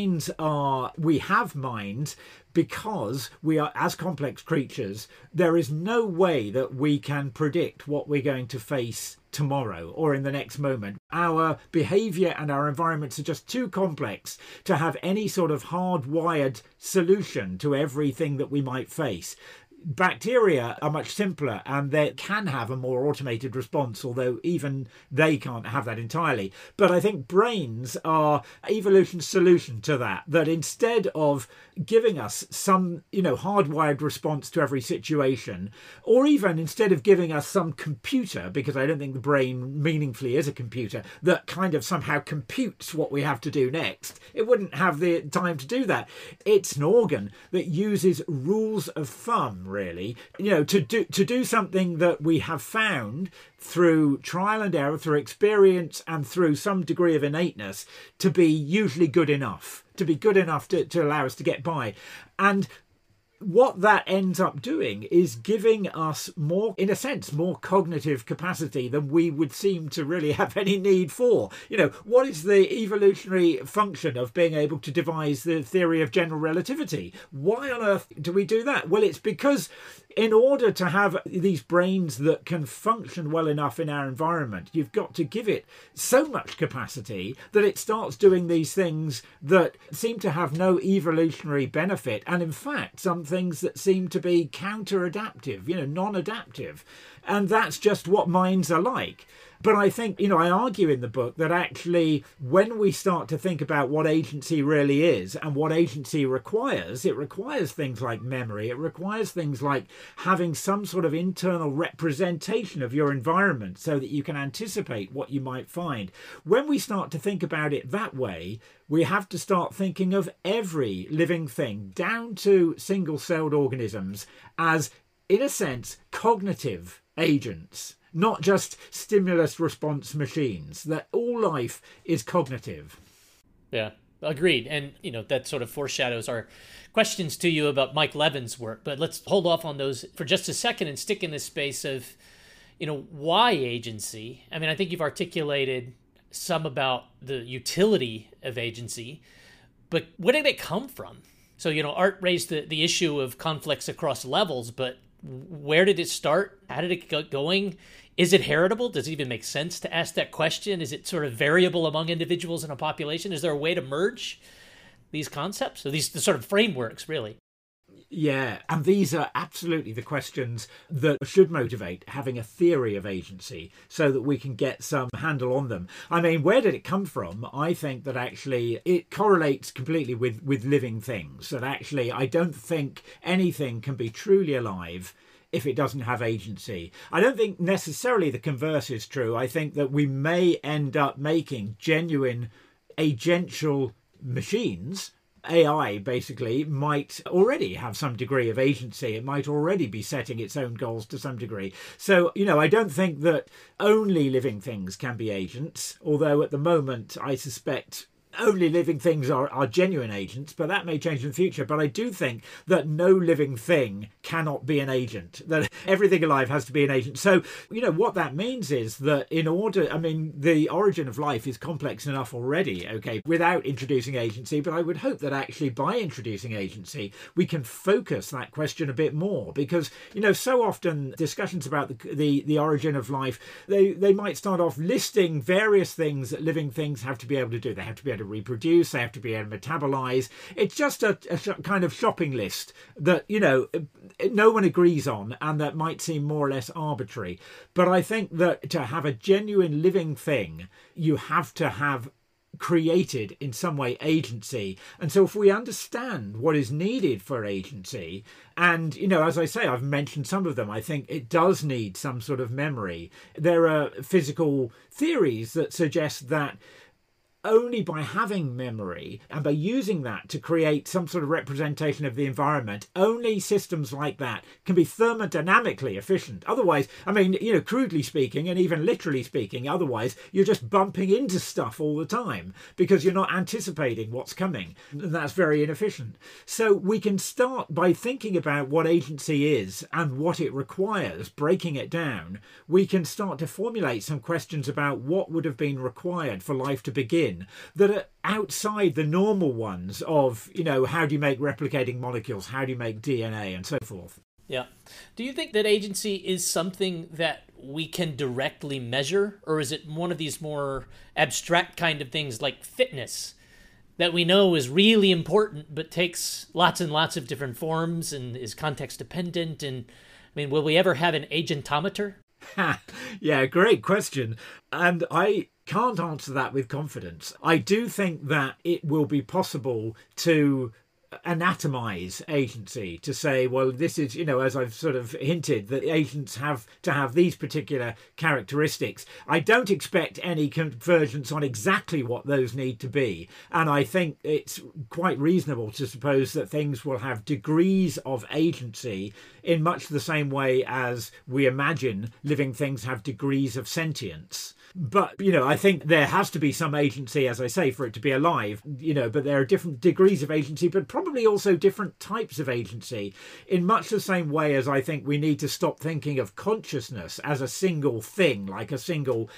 we have minds because we are, as complex creatures, there is no way that we can predict what we're going to face tomorrow or in the next moment. Our behaviour and our environments are just too complex to have any sort of hardwired solution to everything that we might face. Bacteria are much simpler and they can have a more automated response, although even they can't have that entirely. But I think brains are evolution's solution to that instead of giving us some, hardwired response to every situation, or even instead of giving us some computer, because I don't think the brain meaningfully is a computer, that kind of somehow computes what we have to do next, it wouldn't have the time to do that. It's an organ that uses rules of thumb, really. To do something that we have found through trial and error, through experience, and through some degree of innateness, to be usually good enough, to allow us to get by. And what that ends up doing is giving us more, in a sense, more cognitive capacity than we would seem to really have any need for. What is the evolutionary function of being able to devise the theory of general relativity? Why on earth do we do that? Well, it's because in order to have these brains that can function well enough in our environment, you've got to give it so much capacity that it starts doing these things that seem to have no evolutionary benefit, and in fact some things that seem to be counter-adaptive, non-adaptive. And that's just what minds are like. But I think, I argue in the book that actually when we start to think about what agency really is and what agency requires, it requires things like memory. It requires things like having some sort of internal representation of your environment so that you can anticipate what you might find. When we start to think about it that way, we have to start thinking of every living thing, down to single-celled organisms, as, in a sense, cognitive agents. Not just stimulus response machines, that all life is cognitive. Yeah, agreed. And, that sort of foreshadows our questions to you about Mike Levin's work. But let's hold off on those for just a second and stick in this space of, why agency? I mean, I think you've articulated some about the utility of agency, but where did it come from? So, Art raised the issue of conflicts across levels, but where did it start? How did it get going? Is it heritable? Does it even make sense to ask that question? Is it sort of variable among individuals in a population? Is there a way to merge these concepts? So these the sort of frameworks, really? Yeah, and these are absolutely the questions that should motivate having a theory of agency so that we can get some handle on them. I mean, where did it come from? I think that actually it correlates completely with living things. That actually I don't think anything can be truly alive if it doesn't have agency. I don't think necessarily the converse is true. I think that we may end up making genuine agential machines. AI basically might already have some degree of agency. It might already be setting its own goals to some degree. So, I don't think that only living things can be agents, although at the moment I suspect only living things are genuine agents, but that may change in the future. But I do think that no living thing cannot be an agent, that everything alive has to be an agent. So, what that means is that the origin of life is complex enough already, okay, without introducing agency. But I would hope that actually by introducing agency, we can focus that question a bit more, because, so often discussions about the origin of life, they might start off listing various things that living things have to be able to do. They have to be able to reproduce, they have to be able to metabolize. It's just a kind of shopping list that no one agrees on, and that might seem more or less arbitrary. But I think that to have a genuine living thing, you have to have created in some way agency. And so if we understand what is needed for agency, and as I say, I've mentioned some of them, I think it does need some sort of memory. There are physical theories that suggest that only by having memory and by using that to create some sort of representation of the environment, only systems like that can be thermodynamically efficient. Otherwise, crudely speaking, and even literally speaking, otherwise you're just bumping into stuff all the time because you're not anticipating what's coming. And that's very inefficient. So we can start by thinking about what agency is and what it requires, breaking it down. We can start to formulate some questions about what would have been required for life to begin that are outside the normal ones of, how do you make replicating molecules? How do you make DNA and so forth? Yeah. Do you think that agency is something that we can directly measure, or is it one of these more abstract kind of things like fitness that we know is really important but takes lots and lots of different forms and is context dependent? And will we ever have an agentometer? Yeah, great question. And I can't answer that with confidence. I do think that it will be possible to anatomize agency, to say, well, this is, as I've sort of hinted, that agents have to have these particular characteristics. I don't expect any convergence on exactly what those need to be. And I think it's quite reasonable to suppose that things will have degrees of agency in much the same way as we imagine living things have degrees of sentience. But, I think there has to be some agency, as I say, for it to be alive, but there are different degrees of agency, but probably also different types of agency, in much the same way as I think we need to stop thinking of consciousness as a single thing, like a single,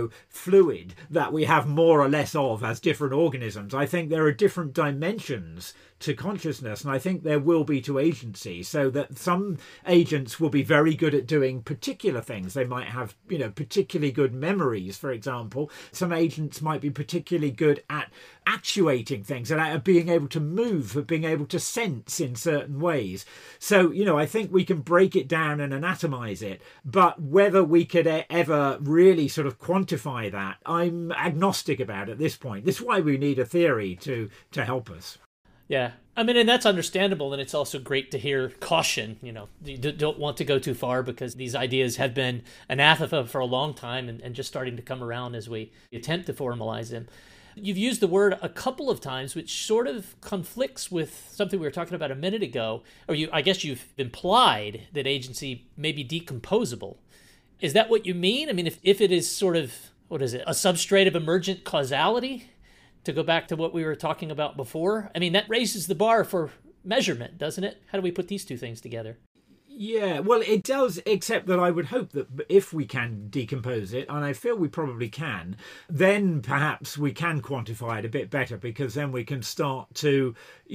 fluid that we have more or less of as different organisms. I think there are different dimensions to consciousness, and I think there will be to agency, so that some agents will be very good at doing particular things. They might have, particularly good memories, for example. Some agents might be particularly good at actuating things and at being able to move, at being able to sense in certain ways. So, I think we can break it down and anatomize it, but whether we could ever really sort of quantify that, I'm agnostic about at this point. This is why we need a theory to help us. Yeah. I mean, and that's understandable. And it's also great to hear caution. You don't want to go too far, because these ideas have been anathema for a long time and just starting to come around as we attempt to formalize them. You've used the word a couple of times, which sort of conflicts with something we were talking about a minute ago. I guess you've implied that agency may be decomposable. Is that what you mean? I mean, if it is sort of, a substrate of emergent causality, to go back to what we were talking about before, I mean, that raises the bar for measurement, doesn't it? How do we put these two things together? Yeah, well, it does, except that I would hope that if we can decompose it, and I feel we probably can, then perhaps we can quantify it a bit better, because then we can start to,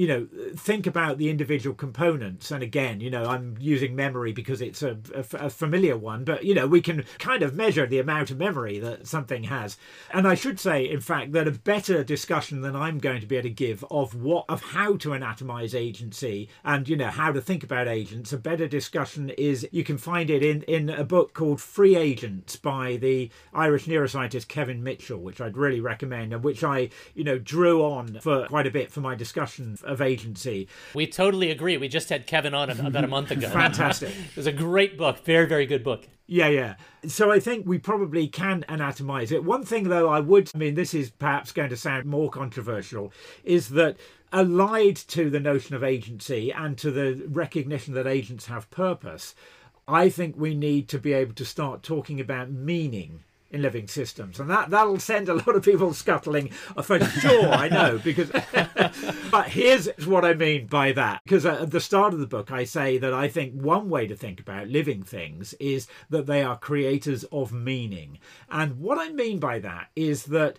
think about the individual components. And again, I'm using memory because it's a familiar one, but, we can kind of measure the amount of memory that something has. And I should say, in fact, that a better discussion than I'm going to be able to give of how to anatomize agency and, how to think about agents, a better discussion is, you can find it in a book called Free Agents by the Irish neuroscientist Kevin Mitchell, which I'd really recommend, and which I, drew on for quite a bit for my discussion of agency. We totally agree. We just had Kevin on about a month ago. Fantastic. It was a great book. Very, very good book. Yeah. So I think we probably can anatomize it. One thing, though, this is perhaps going to sound more controversial, is that allied to the notion of agency and to the recognition that agents have purpose, I think we need to be able to start talking about meaning in living systems, and that'll send a lot of people scuttling for sure. I know, because but here's what I mean by that, because at the start of the book I say that I think one way to think about living things is that they are creators of meaning. And what I mean by that is that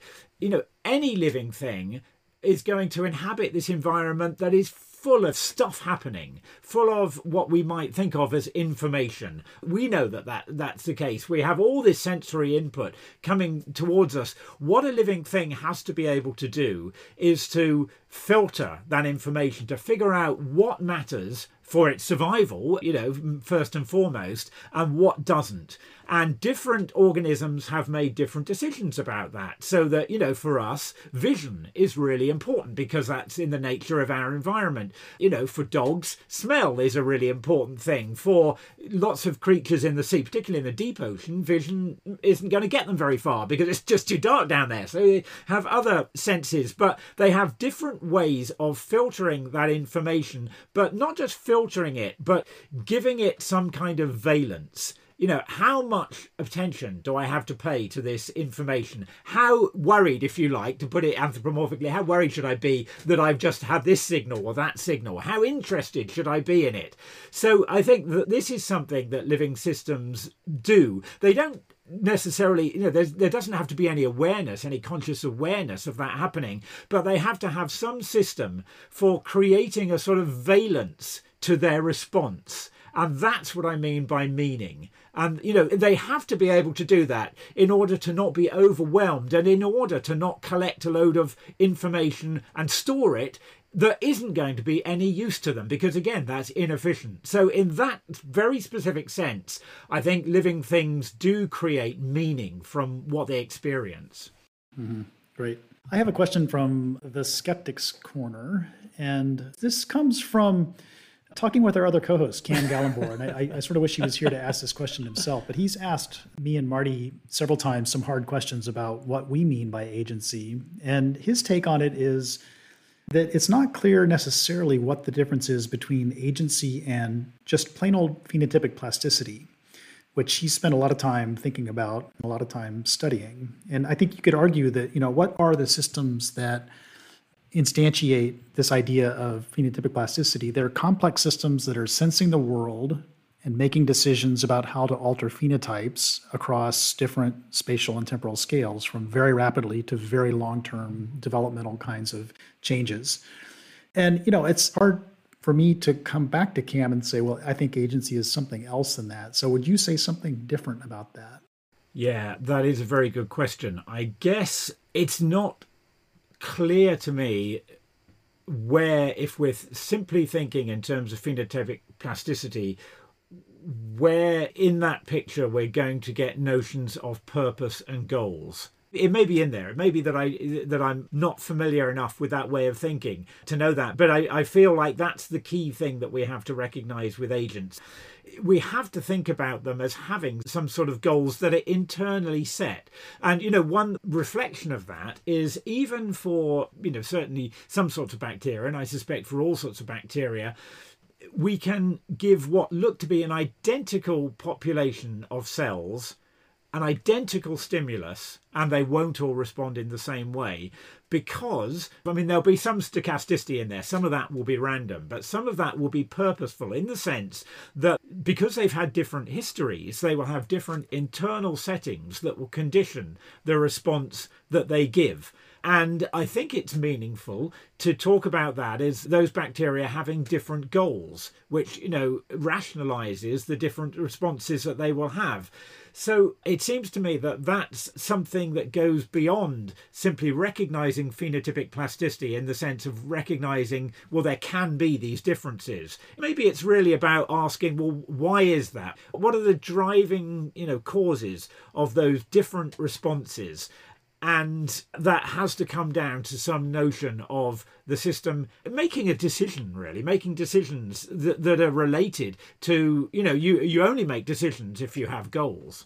any living thing is going to inhabit this environment that is full of stuff happening, full of what we might think of as information. We know that's the case. We have all this sensory input coming towards us. What a living thing has to be able to do is to filter that information, to figure out what matters for its survival, first and foremost, and what doesn't. And different organisms have made different decisions about that. So that, for us, vision is really important because that's in the nature of our environment. For dogs, smell is a really important thing. For lots of creatures in the sea, particularly in the deep ocean, vision isn't going to get them very far because it's just too dark down there. So they have other senses, but they have different ways of filtering that information, but not just filtering it, but giving it some kind of valence. How much attention do I have to pay to this information? How worried, if you like, to put it anthropomorphically, how worried should I be that I've just had this signal or that signal? How interested should I be in it? So I think that this is something that living systems do. They don't necessarily, there doesn't have to be any awareness, any conscious awareness of that happening, but they have to have some system for creating a sort of valence to their response. And that's what I mean by meaning. And, they have to be able to do that in order to not be overwhelmed and in order to not collect a load of information and store it that isn't going to be any use to them, because, again, that's inefficient. So in that very specific sense, I think living things do create meaning from what they experience. Mm-hmm. Great. I have a question from the Skeptics Corner. And this comes from talking with our other co-host, Cam Gallimore, and I sort of wish he was here to ask this question himself, but he's asked me and Marty several times some hard questions about what we mean by agency. And his take on it is that it's not clear necessarily what the difference is between agency and just plain old phenotypic plasticity, which he spent a lot of time thinking about, a lot of time studying. And I think you could argue that, what are the systems that instantiate this idea of phenotypic plasticity? They're complex systems that are sensing the world and making decisions about how to alter phenotypes across different spatial and temporal scales, from very rapidly to very long-term developmental kinds of changes. And, it's hard for me to come back to Cam and say, well, I think agency is something else than that. So would you say something different about that? Yeah, that is a very good question. I guess it's not clear to me where, if we're simply thinking in terms of phenotypic plasticity, where in that picture we're going to get notions of purpose and goals. It may be in there. It may be that I'm not familiar enough with that way of thinking to know that. But I feel like that's the key thing that we have to recognize with agents. We have to think about them as having some sort of goals that are internally set. And, one reflection of that is even for, certainly some sorts of bacteria, and I suspect for all sorts of bacteria, we can give what look to be an identical population of cells an identical stimulus, and they won't all respond in the same way, because, there'll be some stochasticity in there. Some of that will be random, but some of that will be purposeful, in the sense that because they've had different histories, they will have different internal settings that will condition the response that they give. And I think it's meaningful to talk about that as those bacteria having different goals, which, rationalizes the different responses that they will have. So it seems to me that that's something that goes beyond simply recognizing phenotypic plasticity, in the sense of recognizing, well, there can be these differences. Maybe it's really about asking, well, why is that? What are the driving, causes of those different responses? And that has to come down to some notion of the system making a decision, really, making decisions that are related to, you only make decisions if you have goals.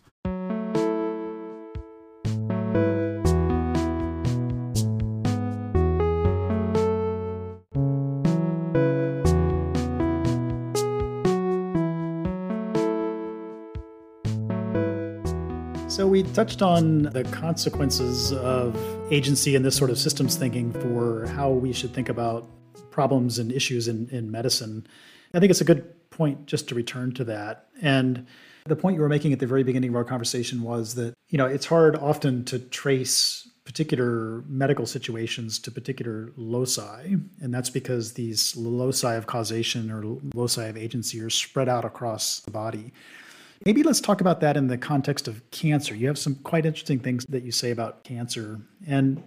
So we touched on the consequences of agency and this sort of systems thinking for how we should think about problems and issues in medicine. I think it's a good point just to return to that. And the point you were making at the very beginning of our conversation was that, it's hard often to trace particular medical situations to particular loci. And that's because these loci of causation or loci of agency are spread out across the body. Maybe let's talk about that in the context of cancer. You have some quite interesting things that you say about cancer. And,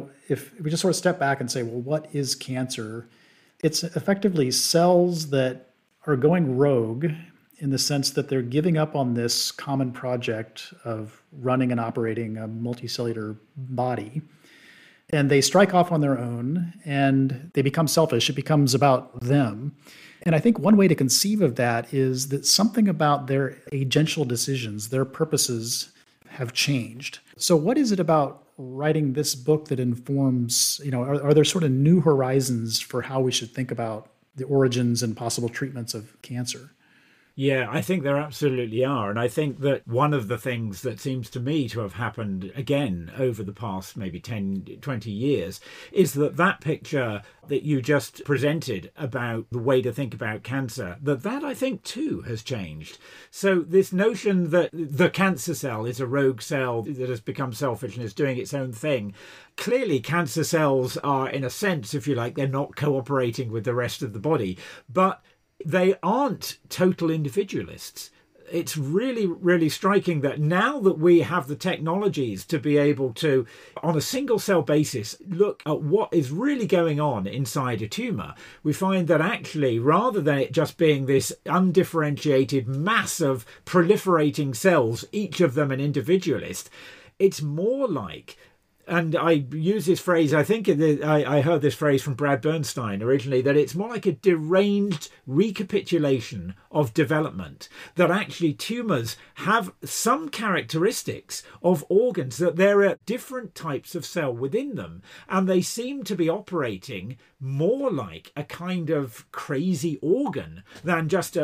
if we just sort of step back and say, well, what is cancer? It's effectively cells that are going rogue, in the sense that they're giving up on this common project of running and operating a multicellular body. And they strike off on their own and they become selfish. It becomes about them. And I think one way to conceive of that is that something about their agential decisions, their purposes, have changed. So what is it about writing this book that informs, are there sort of new horizons for how we should think about the origins and possible treatments of cancer? Yeah, I think there absolutely are. And I think that one of the things that seems to me to have happened again over the past maybe 10, 20 years is that picture that you just presented about the way to think about cancer, that I think too has changed. So this notion that the cancer cell is a rogue cell that has become selfish and is doing its own thing. Clearly, cancer cells are, in a sense, if you like, they're not cooperating with the rest of the body. But they aren't total individualists. It's really, really striking that now that we have the technologies to be able to, on a single cell basis, look at what is really going on inside a tumour, we find that actually, rather than it just being this undifferentiated mass of proliferating cells, each of them an individualist, it's more like And I use this phrase, I think I heard this phrase from Brad Bernstein originally, that it's more like a deranged recapitulation of development, that actually tumours have some characteristics of organs, that there are different types of cell within them, and they seem to be operating more like a kind of crazy organ than just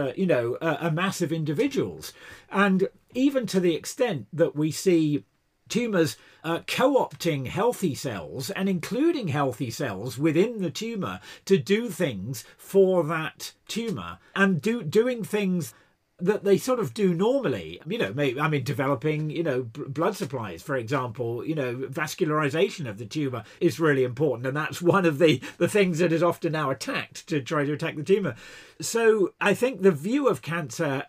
a mass of individuals. And even to the extent that we see tumours co-opting healthy cells and including healthy cells within the tumour to do things for that tumour, and doing things that they sort of do normally, developing, blood supplies, for example, vascularization of the tumour is really important. And that's one of the things that is often now attacked to try to attack the tumour. So I think the view of cancer,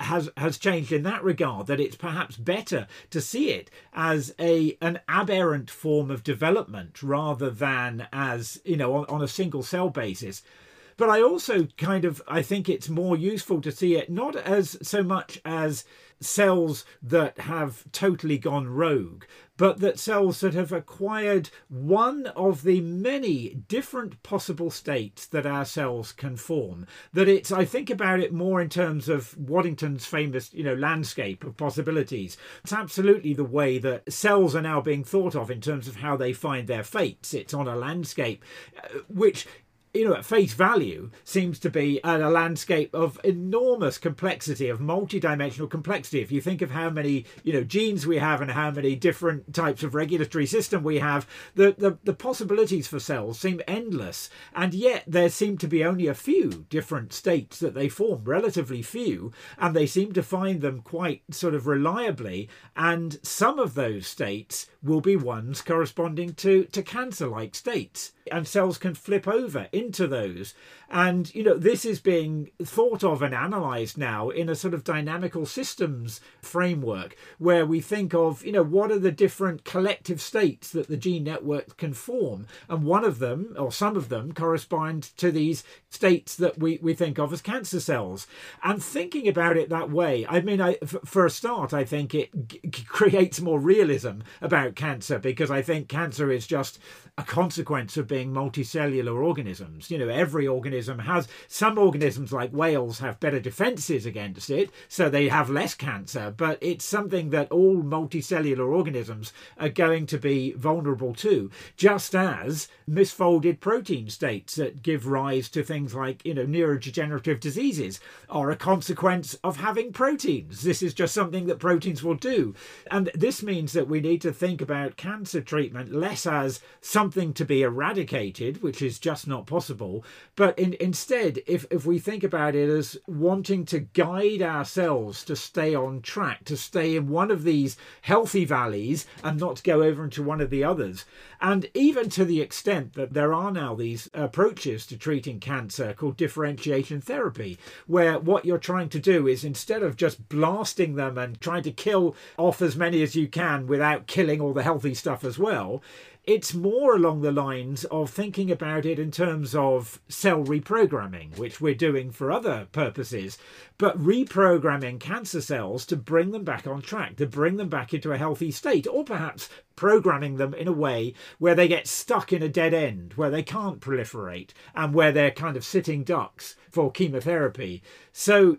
has changed in that regard, that it's perhaps better to see it as an aberrant form of development rather than as, on a single cell basis. But I also I think it's more useful to see it not as so much as cells that have totally gone rogue, but that cells that have acquired one of the many different possible states that our cells can form. That I think about it more in terms of Waddington's famous, landscape of possibilities. It's absolutely the way that cells are now being thought of in terms of how they find their fates. It's on a landscape which, at face value, seems to be a landscape of enormous complexity, of multidimensional complexity. If you think of how many, genes we have and how many different types of regulatory system we have, the possibilities for cells seem endless. And yet there seem to be only a few different states that they form, relatively few, and they seem to find them quite sort of reliably. And some of those states will be ones corresponding to cancer-like states. And cells can flip over into those. And, this is being thought of and analysed now in a sort of dynamical systems framework, where we think of, what are the different collective states that the gene network can form? And one of them, or some of them, correspond to these states that we think of as cancer cells. And thinking about it that way, for a start, I think it creates more realism about cancer, because I think cancer is just a consequence of being multicellular organisms. Every organism has, some organisms like whales have better defences against it, so they have less cancer, but it's something that all multicellular organisms are going to be vulnerable to, just as misfolded protein states that give rise to things like, neurodegenerative diseases are a consequence of having proteins. This is just something that proteins will do. And this means that we need to think about cancer treatment less as something to be eradicated, which is just not possible, but instead, if we think about it as wanting to guide ourselves to stay on track, to stay in one of these healthy valleys and not go over into one of the others. And even to the extent that there are now these approaches to treating cancer called differentiation therapy, where what you're trying to do is, instead of just blasting them and trying to kill off as many as you can without killing all the healthy stuff as well, it's more along the lines of thinking about it in terms of cell reprogramming, which we're doing for other purposes, but reprogramming cancer cells to bring them back on track, to bring them back into a healthy state, or perhaps programming them in a way where they get stuck in a dead end, where they can't proliferate, and where they're kind of sitting ducks for chemotherapy. So,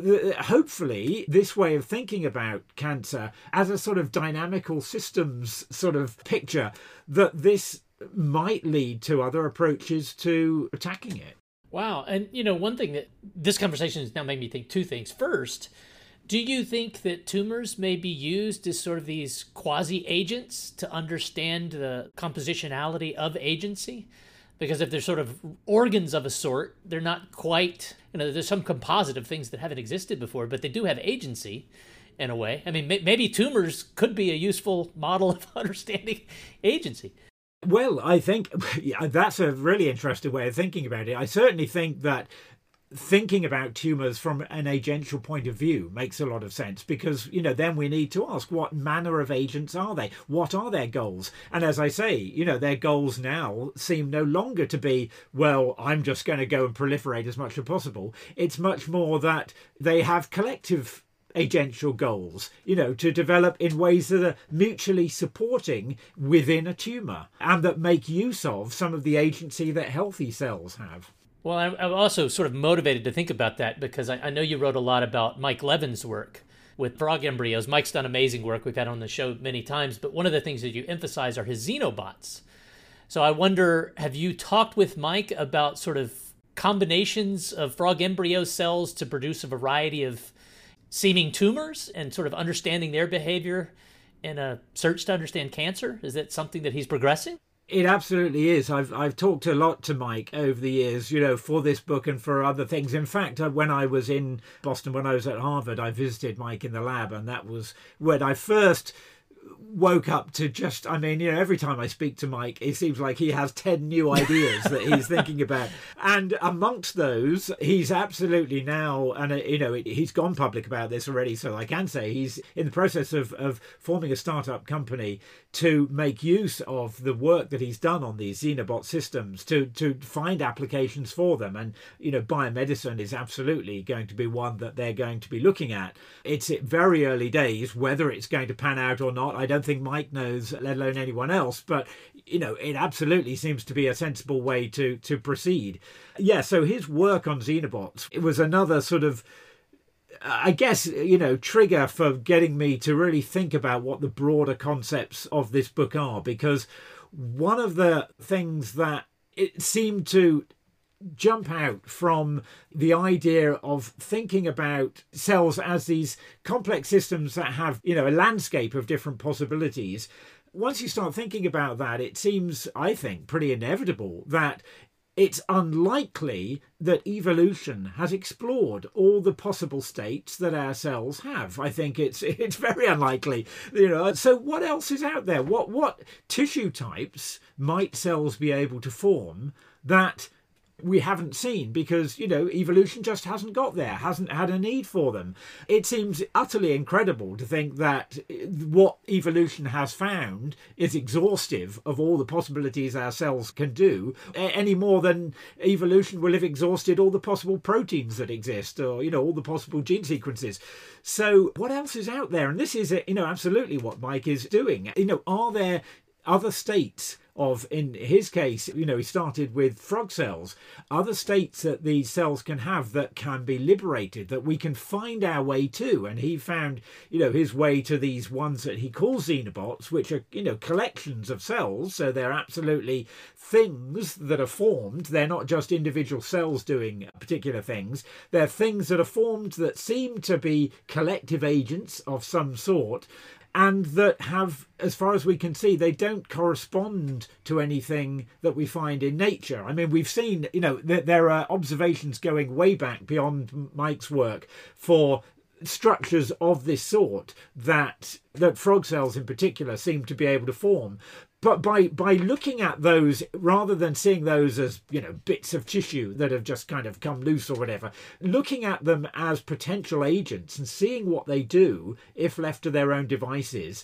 hopefully this way of thinking about cancer as a sort of dynamical systems sort of picture, that this might lead to other approaches to attacking it. Wow. And, one thing that this conversation has now made me think two things. First, do you think that tumors may be used as sort of these quasi-agents to understand the compositionality of agency? Because if they're sort of organs of a sort, they're not quite, there's some composite of things that haven't existed before, but they do have agency in a way. Maybe tumors could be a useful model of understanding agency. Well, I think that's a really interesting way of thinking about it. I certainly think that thinking about tumours from an agential point of view makes a lot of sense, because then we need to ask, what manner of agents are they? What are their goals? And as I say, their goals now seem no longer to be, well, I'm just going to go and proliferate as much as possible. It's much more that they have collective agential goals, to develop in ways that are mutually supporting within a tumour and that make use of some of the agency that healthy cells have. Well, I'm also sort of motivated to think about that because I know you wrote a lot about Mike Levin's work with frog embryos. Mike's done amazing work. We've had on the show many times, but one of the things that you emphasize are his xenobots. So I wonder, have you talked with Mike about sort of combinations of frog embryo cells to produce a variety of seeming tumors and sort of understanding their behavior in a search to understand cancer? Is that something that he's progressing? It absolutely is. I've talked a lot to Mike over the years, for this book and for other things. In fact, when I was in Boston, when I was at Harvard, I visited Mike in the lab, and that was when I first woke up to just, every time I speak to Mike, it seems like he has 10 new ideas that he's thinking about. And amongst those, he's absolutely now, and he's gone public about this already, so I can say he's in the process of forming a startup company to make use of the work that he's done on these xenobot systems to find applications for them. And, biomedicine is absolutely going to be one that they're going to be looking at. It's at very early days. Whether it's going to pan out or not, I don't think Mike knows, let alone anyone else. But, it absolutely seems to be a sensible way to proceed. Yeah, so his work on xenobots, it was another sort of, I guess, trigger for getting me to really think about what the broader concepts of this book are, because one of the things that it seemed to jump out from the idea of thinking about cells as these complex systems that have, a landscape of different possibilities. Once you start thinking about that, it seems, I think, pretty inevitable that it's unlikely that evolution has explored all the possible states that our cells have. I think it's very unlikely. So what else is out there? What tissue types might cells be able to form that we haven't seen because, evolution just hasn't got there, hasn't had a need for them? It seems utterly incredible to think that what evolution has found is exhaustive of all the possibilities our cells can do, any more than evolution will have exhausted all the possible proteins that exist, or, all the possible gene sequences. So what else is out there? And this is, absolutely what Mike is doing. Are there other states of, in his case, he started with frog cells, other states that these cells can have that can be liberated, that we can find our way to? And he found, his way to these ones that he calls xenobots, which are, collections of cells. So they're absolutely things that are formed. They're not just individual cells doing particular things. They're things that are formed that seem to be collective agents of some sort, and that have, as far as we can see, they don't correspond to anything that we find in nature. We've seen, there are observations going way back beyond Mike's work for structures of this sort that frog cells in particular seem to be able to form. But by looking at those, rather than seeing those as, bits of tissue that have just kind of come loose or whatever, looking at them as potential agents and seeing what they do if left to their own devices,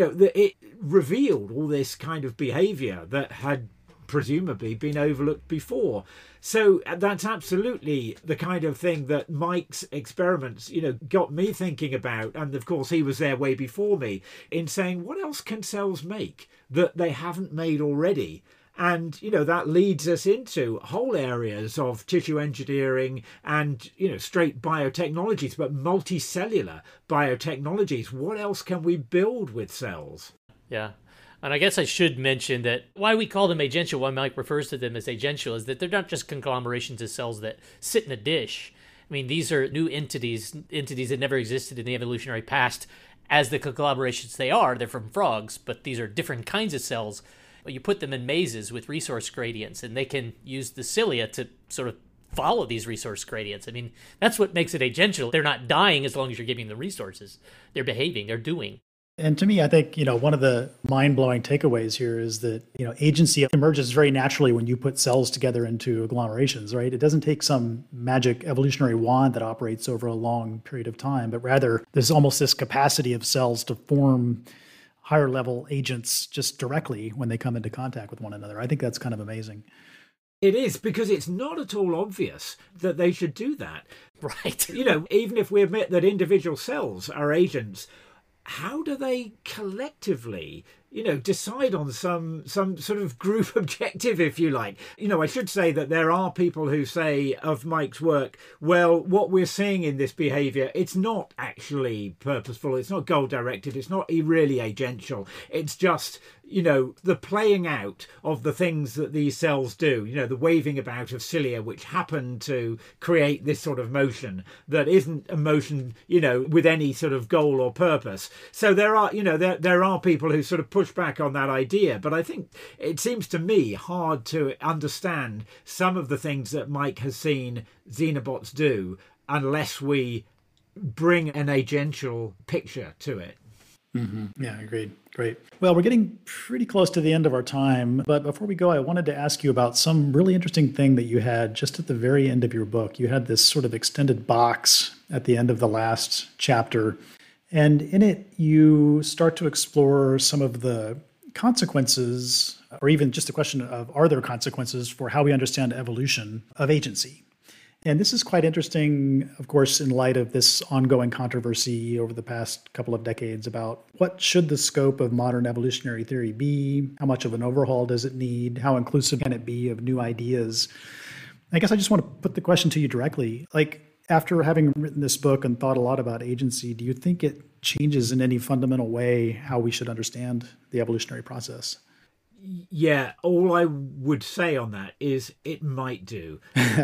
it revealed all this kind of behavior that had presumably been overlooked before. So that's absolutely the kind of thing that Mike's experiments, got me thinking about. And of course, he was there way before me in saying, what else can cells make that they haven't made already? And, that leads us into whole areas of tissue engineering and, straight biotechnologies, but multicellular biotechnologies. What else can we build with cells? Yeah. And I guess I should mention that why we call them agential, why Mike refers to them as agential, is that they're not just conglomerations of cells that sit in a dish. These are new entities that never existed in the evolutionary past as the conglomerations they are. They're from frogs, but these are different kinds of cells. You put them in mazes with resource gradients, and they can use the cilia to sort of follow these resource gradients. That's what makes it agential. They're not dying as long as you're giving them the resources. They're behaving, they're doing. And to me, I think, one of the mind-blowing takeaways here is that, agency emerges very naturally when you put cells together into agglomerations, right? It doesn't take some magic evolutionary wand that operates over a long period of time, but rather there's almost this capacity of cells to form higher level agents just directly when they come into contact with one another. I think that's kind of amazing. It is, because it's not at all obvious that they should do that. Right. Even if we admit that individual cells are agents, how do they collectively, decide on some sort of group objective, if you like? I should say that there are people who say of Mike's work, well, what we're seeing in this behaviour, it's not actually purposeful, it's not goal-directed, it's not really agential, it's just, the playing out of the things that these cells do, the waving about of cilia, which happen to create this sort of motion that isn't a motion, with any sort of goal or purpose. So there are, there are people who sort of push back on that idea, but I think it seems to me hard to understand some of the things that Mike has seen xenobots do unless we bring an agential picture to it. Mm-hmm. Yeah, agreed. Great. Well, we're getting pretty close to the end of our time, but before we go, I wanted to ask you about some really interesting thing that you had just at the very end of your book. You had this sort of extended box at the end of the last chapter, and in it, you start to explore some of the consequences, or even just the question of, are there consequences for how we understand evolution of agency? And this is quite interesting, of course, in light of this ongoing controversy over the past couple of decades about what should the scope of modern evolutionary theory be? How much of an overhaul does it need? How inclusive can it be of new ideas? I guess I just want to put the question to you directly. After having written this book and thought a lot about agency, do you think it changes in any fundamental way how we should understand the evolutionary process? Yeah, all I would say on that is it might do.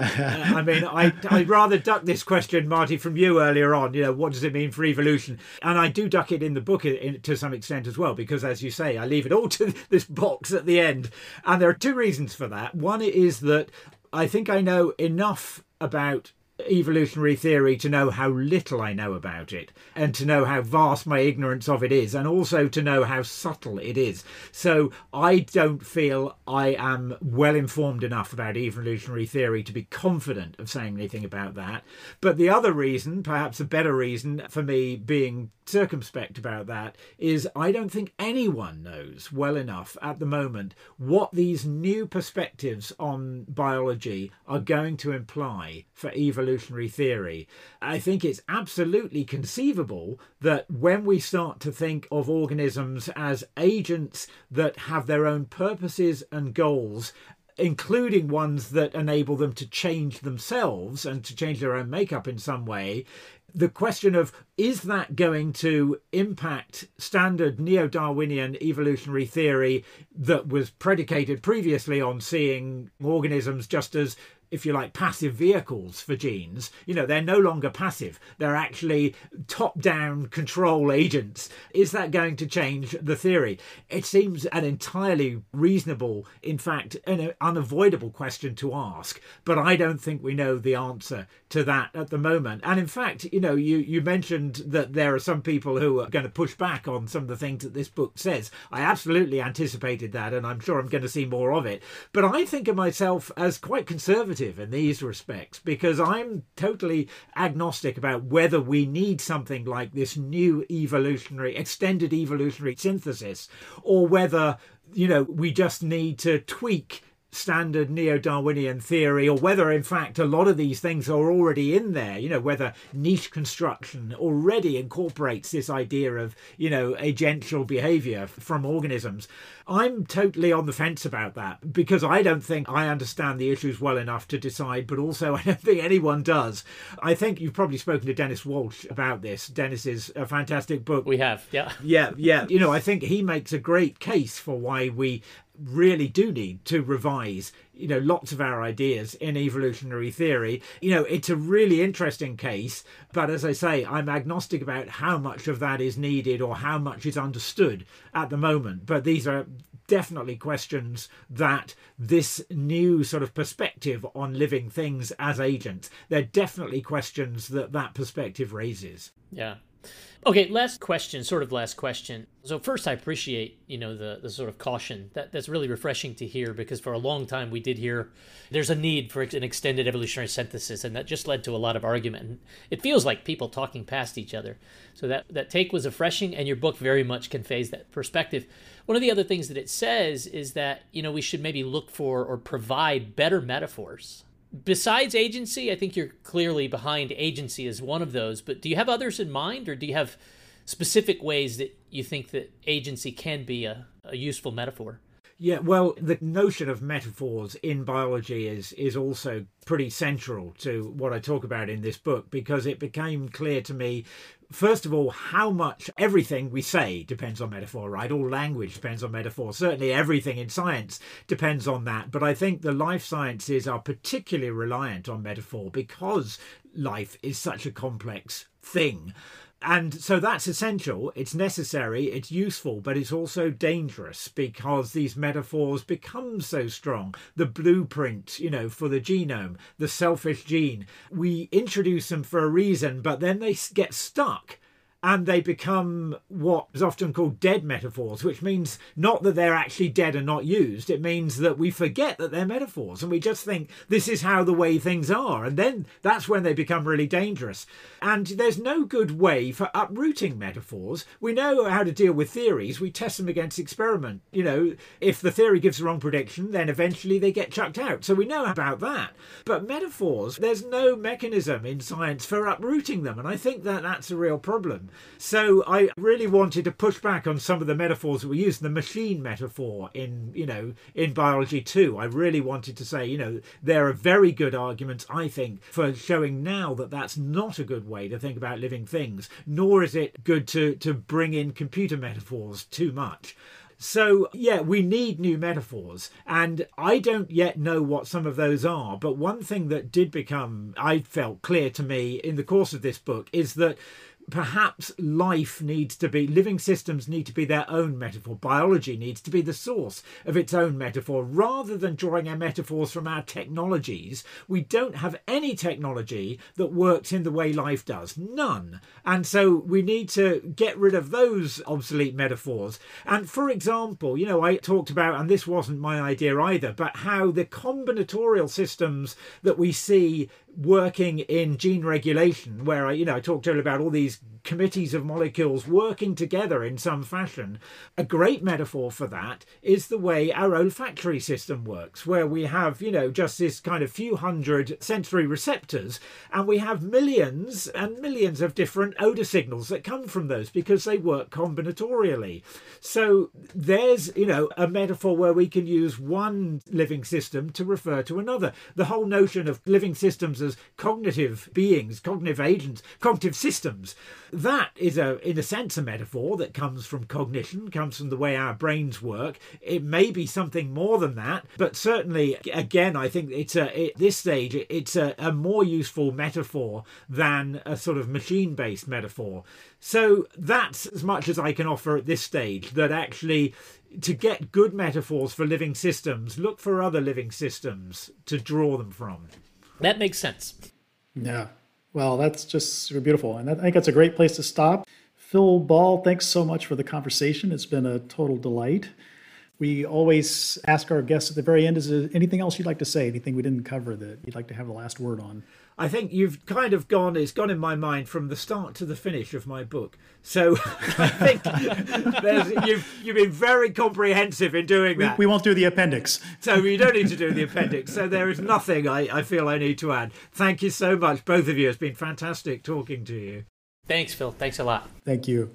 I'd rather duck this question, Marty, from you earlier on. What does it mean for evolution? And I do duck it in the book to some extent as well, because as you say, I leave it all to this box at the end. And there are two reasons for that. One is that I think I know enough about evolutionary theory to know how little I know about it, and to know how vast my ignorance of it is, and also to know how subtle it is. So I don't feel I am well informed enough about evolutionary theory to be confident of saying anything about that. But the other reason, perhaps a better reason for me being circumspect about that, is I don't think anyone knows well enough at the moment what these new perspectives on biology are going to imply for evolutionary theory. I think it's absolutely conceivable that when we start to think of organisms as agents that have their own purposes and goals, including ones that enable them to change themselves and to change their own makeup in some way, the question of, is that going to impact standard neo-Darwinian evolutionary theory that was predicated previously on seeing organisms just as, if you like, passive vehicles for genes? They're no longer passive. They're actually top-down control agents. Is that going to change the theory? It seems an entirely reasonable, in fact, an unavoidable question to ask, but I don't think we know the answer to that at the moment. And in fact, you mentioned that there are some people who are going to push back on some of the things that this book says. I absolutely anticipated that, and I'm sure I'm going to see more of it. But I think of myself as quite conservative in these respects, because I'm totally agnostic about whether we need something like this new extended evolutionary synthesis, or whether, we just need to tweak standard neo-Darwinian theory, or whether in fact a lot of these things are already in there, whether niche construction already incorporates this idea of, agential behavior from organisms. I'm totally on the fence about that, because I don't think I understand the issues well enough to decide, but also I don't think anyone does. I think you've probably spoken to Dennis Walsh about this. Dennis is a fantastic book. We have, yeah. Yeah. I think he makes a great case for why we really do need to revise, lots of our ideas in evolutionary theory. It's a really interesting case, but as I say, I'm agnostic about how much of that is needed or how much is understood at the moment. But these are definitely questions that this new sort of perspective on living things as agents, they're definitely questions that perspective raises. Yeah. Okay, last question. So first, I appreciate, the sort of caution. That's really refreshing to hear, because for a long time we did hear there's a need for an extended evolutionary synthesis, and that just led to a lot of argument. And it feels like people talking past each other. So that take was refreshing, and your book very much conveys that perspective. One of the other things that it says is that, we should maybe look for or provide better metaphors. Besides agency, I think you're clearly behind agency as one of those, but do you have others in mind, or do you have specific ways that you think that agency can be a useful metaphor? Yeah, well, the notion of metaphors in biology is also pretty central to what I talk about in this book, because it became clear to me, first of all, how much everything we say depends on metaphor, right? All language depends on metaphor. Certainly everything in science depends on that. But I think the life sciences are particularly reliant on metaphor because life is such a complex thing. And so that's essential, it's necessary, it's useful, but it's also dangerous because these metaphors become so strong. The blueprint, for the genome, the selfish gene, we introduce them for a reason, but then they get stuck. And they become what is often called dead metaphors, which means not that they're actually dead and not used. It means that we forget that they're metaphors and we just think this is how the way things are. And then that's when they become really dangerous. And there's no good way for uprooting metaphors. We know how to deal with theories. We test them against experiment. If the theory gives the wrong prediction, then eventually they get chucked out. So we know about that. But metaphors, there's no mechanism in science for uprooting them. And I think that that's a real problem. So I really wanted to push back on some of the metaphors that we use. The machine metaphor in biology too. I really wanted to say, there are very good arguments, I think, for showing now that that's not a good way to think about living things, nor is it good to bring in computer metaphors too much. So, yeah, we need new metaphors, and I don't yet know what some of those are. But one thing that did become, I felt clear to me in the course of this book, is that perhaps living systems need to be their own metaphor. Biology needs to be the source of its own metaphor. Rather than drawing our metaphors from our technologies, we don't have any technology that works in the way life does. None. And so we need to get rid of those obsolete metaphors. And for example, I talked about, and this wasn't my idea either, but how the combinatorial systems that we see working in gene regulation, where I talked earlier about all these committees of molecules working together in some fashion. A great metaphor for that is the way our olfactory system works, where we have, just this kind of few hundred sensory receptors, and we have millions and millions of different odor signals that come from those because they work combinatorially. So there's, a metaphor where we can use one living system to refer to another. The whole notion of living systems as cognitive beings, cognitive agents, cognitive systems, that is in a sense a metaphor that comes from cognition, comes from the way our brains work. It may be something more than that, but certainly, again, I think at this stage it's a more useful metaphor than a sort of machine-based metaphor. So that's as much as I can offer at this stage, that actually to get good metaphors for living systems, look for other living systems to draw them from. That makes sense. Yeah. Well, that's just super beautiful. And I think that's a great place to stop. Phil Ball, thanks so much for the conversation. It's been a total delight. We always ask our guests at the very end, is there anything else you'd like to say? Anything we didn't cover that you'd like to have the last word on? I think you've kind of it's gone in my mind from the start to the finish of my book. So I think you've been very comprehensive in doing that. We won't do the appendix. So you don't need to do the appendix. So there is nothing I feel I need to add. Thank you so much, both of you. It's been fantastic talking to you. Thanks, Phil. Thanks a lot. Thank you.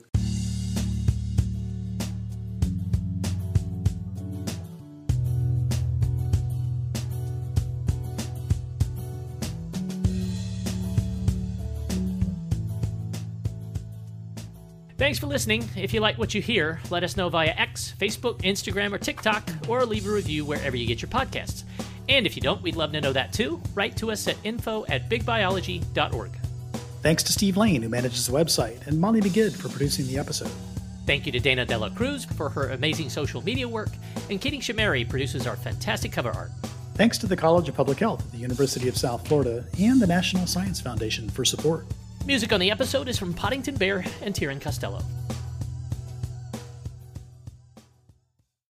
Thanks for listening. If you like what you hear, let us know via X, Facebook, Instagram, or TikTok, or leave a review wherever you get your podcasts. And if you don't, we'd love to know that too. Write to us at info@bigbiology.org. Thanks to Steve Lane, who manages the website, and Molly McGidd for producing the episode. Thank you to Dana Dela Cruz for her amazing social media work, and Katie Shamari produces our fantastic cover art. Thanks to the College of Public Health at the University of South Florida and the National Science Foundation for support. Music on the episode is from Poddington Bear and Tieran Costello.